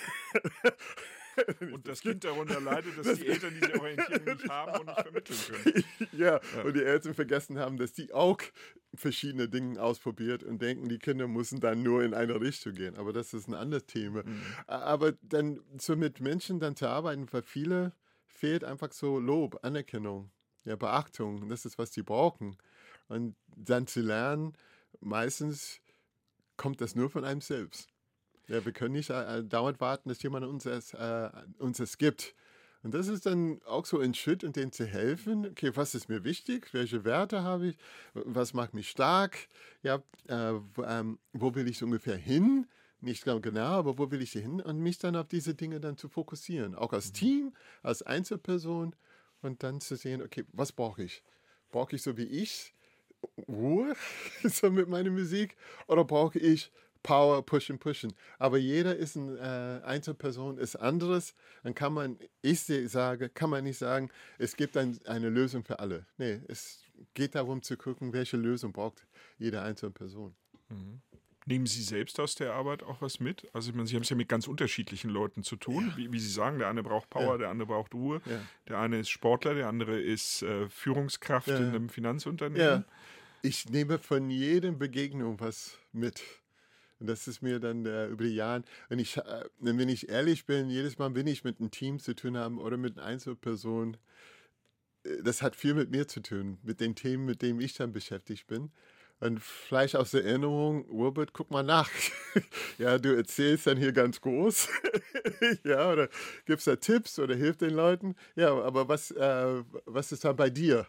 Und das Kind darunter leidet, dass die Eltern diese Orientierung nicht haben und nicht vermitteln können. ja, Ja. und die Eltern vergessen haben, dass die auch verschiedene Dinge ausprobiert und denken, die Kinder müssen dann nur in eine Richtung gehen. Aber das ist ein anderes Thema. Mhm. Aber dann so mit Menschen dann zu arbeiten, für viele fehlt einfach so Lob, Anerkennung, ja, Beachtung. Das ist, was die brauchen. Und dann zu lernen, meistens kommt das nur von einem selbst. Ja, wir können nicht äh, dauernd warten, dass jemand uns es, äh, uns es gibt. Und das ist dann auch so ein Schritt, in dem zu helfen. Okay, was ist mir wichtig? Welche Werte habe ich? Was macht mich stark? Ja, äh, wo, ähm, wo will ich so ungefähr hin? Nicht genau, genau, aber wo will ich hin? Und mich dann auf diese Dinge dann zu fokussieren. Auch als Team, als Einzelperson. Und dann zu sehen, okay, was brauche ich? Brauche ich so wie ich Ruhe so mit meiner Musik? Oder brauche ich Power, pushen, pushen. Aber jeder ist eine äh, Einzelperson, ist anderes. Dann kann man, ich sage, kann man nicht sagen, es gibt ein, eine Lösung für alle. Nee, es geht darum zu gucken, welche Lösung braucht jede einzelne Person. Mhm. Nehmen Sie selbst aus der Arbeit auch was mit? Also ich meine, Sie haben es ja mit ganz unterschiedlichen Leuten zu tun. Ja. Wie, wie Sie sagen, der eine braucht Power, Ja. der andere braucht Ruhe. Ja. Der eine ist Sportler, der andere ist äh, Führungskraft Ja. in einem Finanzunternehmen. Ja. Ich nehme von jedem Begegnung was mit. Und das ist mir dann äh, über die Jahre, wenn ich, äh, wenn ich ehrlich bin, jedes Mal, wenn ich mit einem Team zu tun habe oder mit einer Einzelperson, äh, das hat viel mit mir zu tun, mit den Themen, mit denen ich dann beschäftigt bin. Und vielleicht aus der Erinnerung, Robert, guck mal nach. Ja, du erzählst dann hier ganz groß. Ja, oder gibst da Tipps oder hilfst den Leuten. Ja, aber was, äh, was ist da bei dir?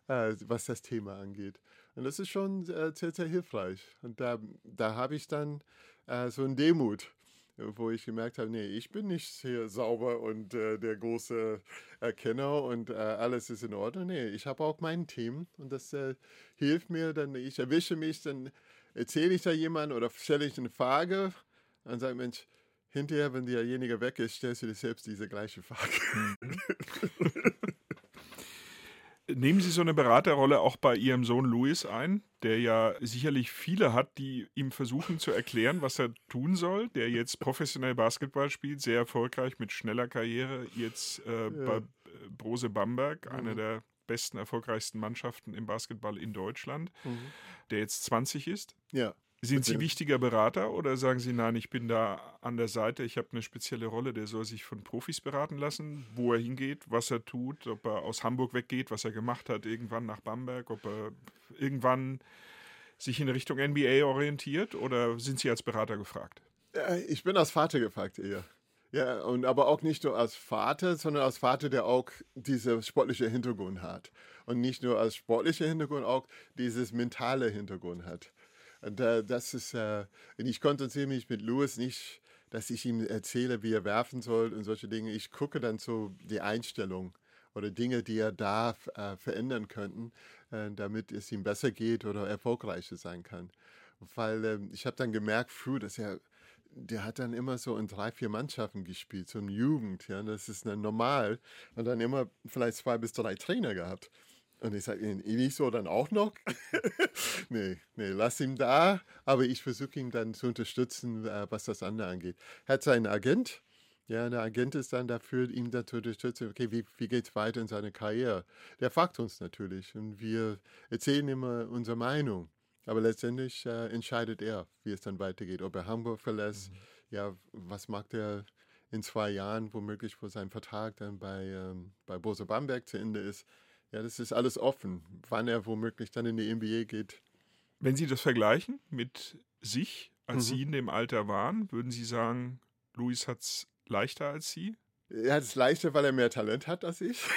äh, was das Thema angeht. Und das ist schon äh, sehr, sehr hilfreich. Und da, da habe ich dann äh, so eine Demut, wo ich gemerkt habe, nee, ich bin nicht hier sauber und äh, der große Erkenner und äh, alles ist in Ordnung. Nee, ich habe auch meine Themen und das äh, hilft mir. Dann ich erwische mich, dann erzähle ich da jemand oder stelle ich eine Frage und sage, Mensch, hinterher, wenn derjenige weg ist, stellst du dir selbst diese gleiche Frage. Mhm. Nehmen Sie so eine Beraterrolle auch bei Ihrem Sohn Louis ein, der ja sicherlich viele hat, die ihm versuchen zu erklären, was er tun soll, der jetzt professionell Basketball spielt, sehr erfolgreich mit schneller Karriere, jetzt äh, bei Ja. Brose Bamberg, einer Mhm. der besten, erfolgreichsten Mannschaften im Basketball in Deutschland, Mhm. der jetzt zwanzig ist. Ja. Sind Sie Okay. wichtiger Berater oder sagen Sie, nein, ich bin da an der Seite, ich habe eine spezielle Rolle, der soll sich von Profis beraten lassen, wo er hingeht, was er tut, ob er aus Hamburg weggeht, was er gemacht hat, irgendwann nach Bamberg, ob er irgendwann sich in Richtung N B A orientiert oder sind Sie als Berater gefragt? Äh, Ich bin als Vater gefragt eher. Ja, und aber auch nicht nur als Vater, sondern als Vater, der auch diese sportliche Hintergrund hat. Und nicht nur als sportlicher Hintergrund, auch dieses mentale Hintergrund hat. Und äh, das ist, äh, und ich konzentriere mich mit Louis nicht, dass ich ihm erzähle, wie er werfen soll und solche Dinge. Ich gucke dann so die Einstellung oder Dinge, die er da äh, verändern könnten, äh, damit es ihm besser geht oder erfolgreicher sein kann. Weil äh, ich habe dann gemerkt, früh, dass er der hat dann immer so in drei, vier Mannschaften gespielt, so in Jugend, ja, das ist dann normal. Und dann immer vielleicht zwei bis drei Trainer gehabt. Und ich sage, nicht so dann auch noch? nee, nee, lass ihn da, aber ich versuche ihn dann zu unterstützen, äh, was das andere angeht. Er hat seinen Agent, ja, der Agent ist dann dafür, ihn dann zu unterstützen, okay, wie, wie geht es weiter in seiner Karriere? Der fragt uns natürlich und wir erzählen immer unsere Meinung. Aber letztendlich äh, entscheidet er, wie es dann weitergeht. Ob er Hamburg verlässt, Mhm. ja, was macht er in zwei Jahren, womöglich, wo sein Vertrag dann bei, ähm, bei Brose Bamberg zu Ende ist. Ja, das ist alles offen, wann er womöglich dann in die N B A geht. Wenn Sie das vergleichen mit sich, als Mhm. Sie in dem Alter waren, würden Sie sagen, Louis hat es leichter als Sie? Er hat es leichter, weil er mehr Talent hat als ich.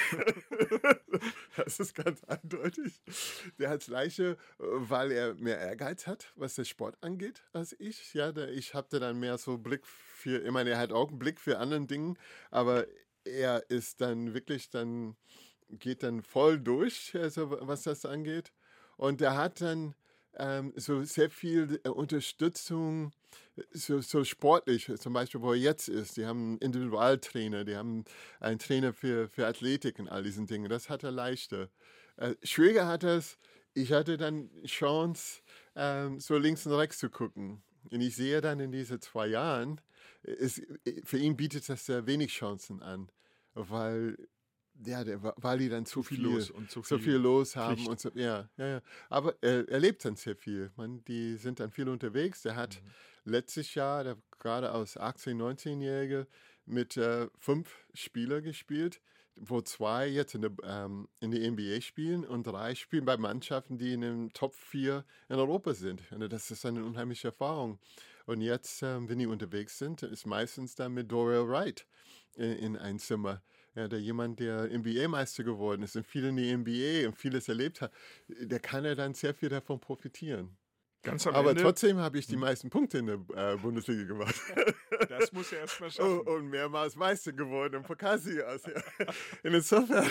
Das ist ganz eindeutig. Der hat es leichter, äh, weil er mehr Ehrgeiz hat, was den Sport angeht, als ich. Ja, der, ich hatte dann mehr so Blick für, ich meine, er hat auch einen Blick für andere Dinge, aber er ist dann wirklich dann, geht dann voll durch, also was das angeht. Und er hat dann ähm, so sehr viel äh, Unterstützung, so, so sportlich, zum Beispiel, wo er jetzt ist. Die haben einen Individualtrainer, die haben einen Trainer für, für Athletik und all diesen Dingen. Das hat er leichter. Äh, schwieriger hat er es, ich hatte dann Chance, ähm, so links und rechts zu gucken. Und ich sehe dann in diesen zwei Jahren, es, für ihn bietet das sehr wenig Chancen an, weil, ja, der, weil die dann Zu zu viel viel, los und zu so viel viel los haben Pflicht. und so, ja, ja, ja. Aber er, er lebt dann sehr viel. Man, die sind dann viel unterwegs. Der hat Mhm. letztes Jahr, der gerade aus achtzehn-, neunzehn-Jährige mit äh, fünf Spielern gespielt, wo zwei jetzt in der, ähm, in der N B A spielen und drei spielen bei Mannschaften, die in den Top vier in Europa sind. Und das ist eine unheimliche Erfahrung. Und jetzt, ähm, wenn die unterwegs sind, ist meistens dann mit Dorial Wright in, in ein Zimmer. Ja, der jemand, der N B A-Meister geworden ist und viel in die N B A und vieles erlebt hat, der kann ja dann sehr viel davon profitieren. Ganz am Aber Ende, trotzdem habe ich die hm, meisten Punkte in der äh, Bundesliga gemacht. das muss er erst mal Oh, schaffen. und mehrmals Meister geworden im Pokalsieger. Also, ja. Insofern,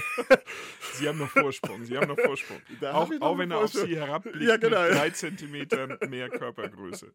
Sie haben noch Vorsprung, Sie haben noch Vorsprung. da Auch, habe ich noch auch einen wenn er auf Vorsprung. Sie Ja, herabblickt genau. mit drei Zentimetern mehr Körpergröße.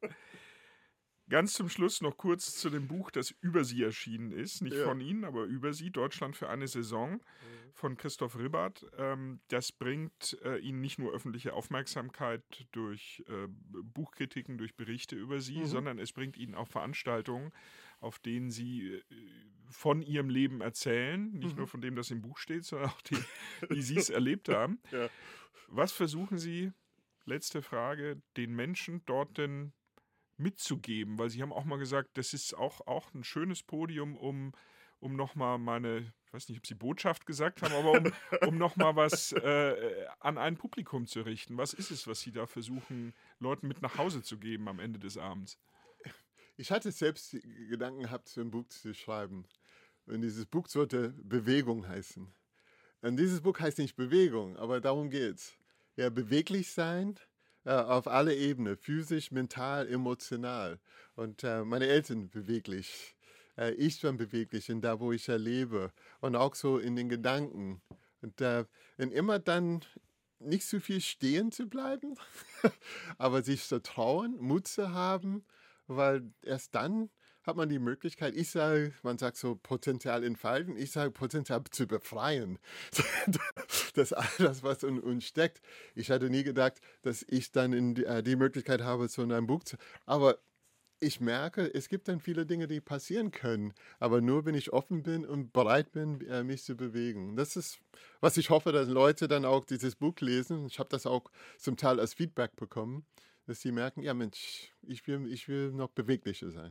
Ganz zum Schluss noch kurz zu dem Buch, das über Sie erschienen ist. Nicht Ja. von Ihnen, aber über Sie. Deutschland für eine Saison von Christoph Ribbert. Ähm, das bringt äh, Ihnen nicht nur öffentliche Aufmerksamkeit durch äh, Buchkritiken, durch Berichte über Sie, Mhm. sondern es bringt Ihnen auch Veranstaltungen, auf denen Sie äh, von Ihrem Leben erzählen. Nicht Mhm. nur von dem, das im Buch steht, sondern auch die, wie Sie es erlebt haben. Ja. Was versuchen Sie, letzte Frage, den Menschen dort denn mitzugeben, weil Sie haben auch mal gesagt, das ist auch, auch ein schönes Podium, um, um nochmal meine, ich weiß nicht, ob Sie Botschaft gesagt haben, aber um, um nochmal was äh, an ein Publikum zu richten. Was ist es, was Sie da versuchen, Leuten mit nach Hause zu geben am Ende des Abends? Ich hatte selbst die Gedanken gehabt, so ein Buch zu schreiben. Und dieses Buch sollte Bewegung heißen. Und dieses Buch heißt nicht Bewegung, aber darum geht's. Ja, beweglich sein äh, auf alle Ebenen, physisch, mental, emotional. Und äh, meine Eltern beweglich. Äh, ich bin beweglich in da, wo ich erlebe. Und auch so in den Gedanken. Und, äh, und immer dann nicht zu viel stehen zu bleiben, aber sich zu trauen, Mut zu haben, weil erst dann hat man die Möglichkeit, ich sage, man sagt so Potenzial entfalten, ich sage Potenzial zu befreien. Das alles, was in uns steckt. Ich hatte nie gedacht, dass ich dann in die, äh, die Möglichkeit habe, so in einem Buch zu, aber ich merke, es gibt dann viele Dinge, die passieren können, aber nur, wenn ich offen bin und bereit bin, äh, mich zu bewegen. Das ist, was ich hoffe, dass Leute dann auch dieses Buch lesen. Ich habe das auch zum Teil als Feedback bekommen, dass sie merken, ja Mensch, ich will, ich will noch beweglicher sein.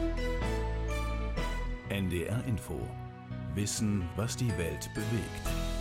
N D R Info. Wissen, was die Welt bewegt.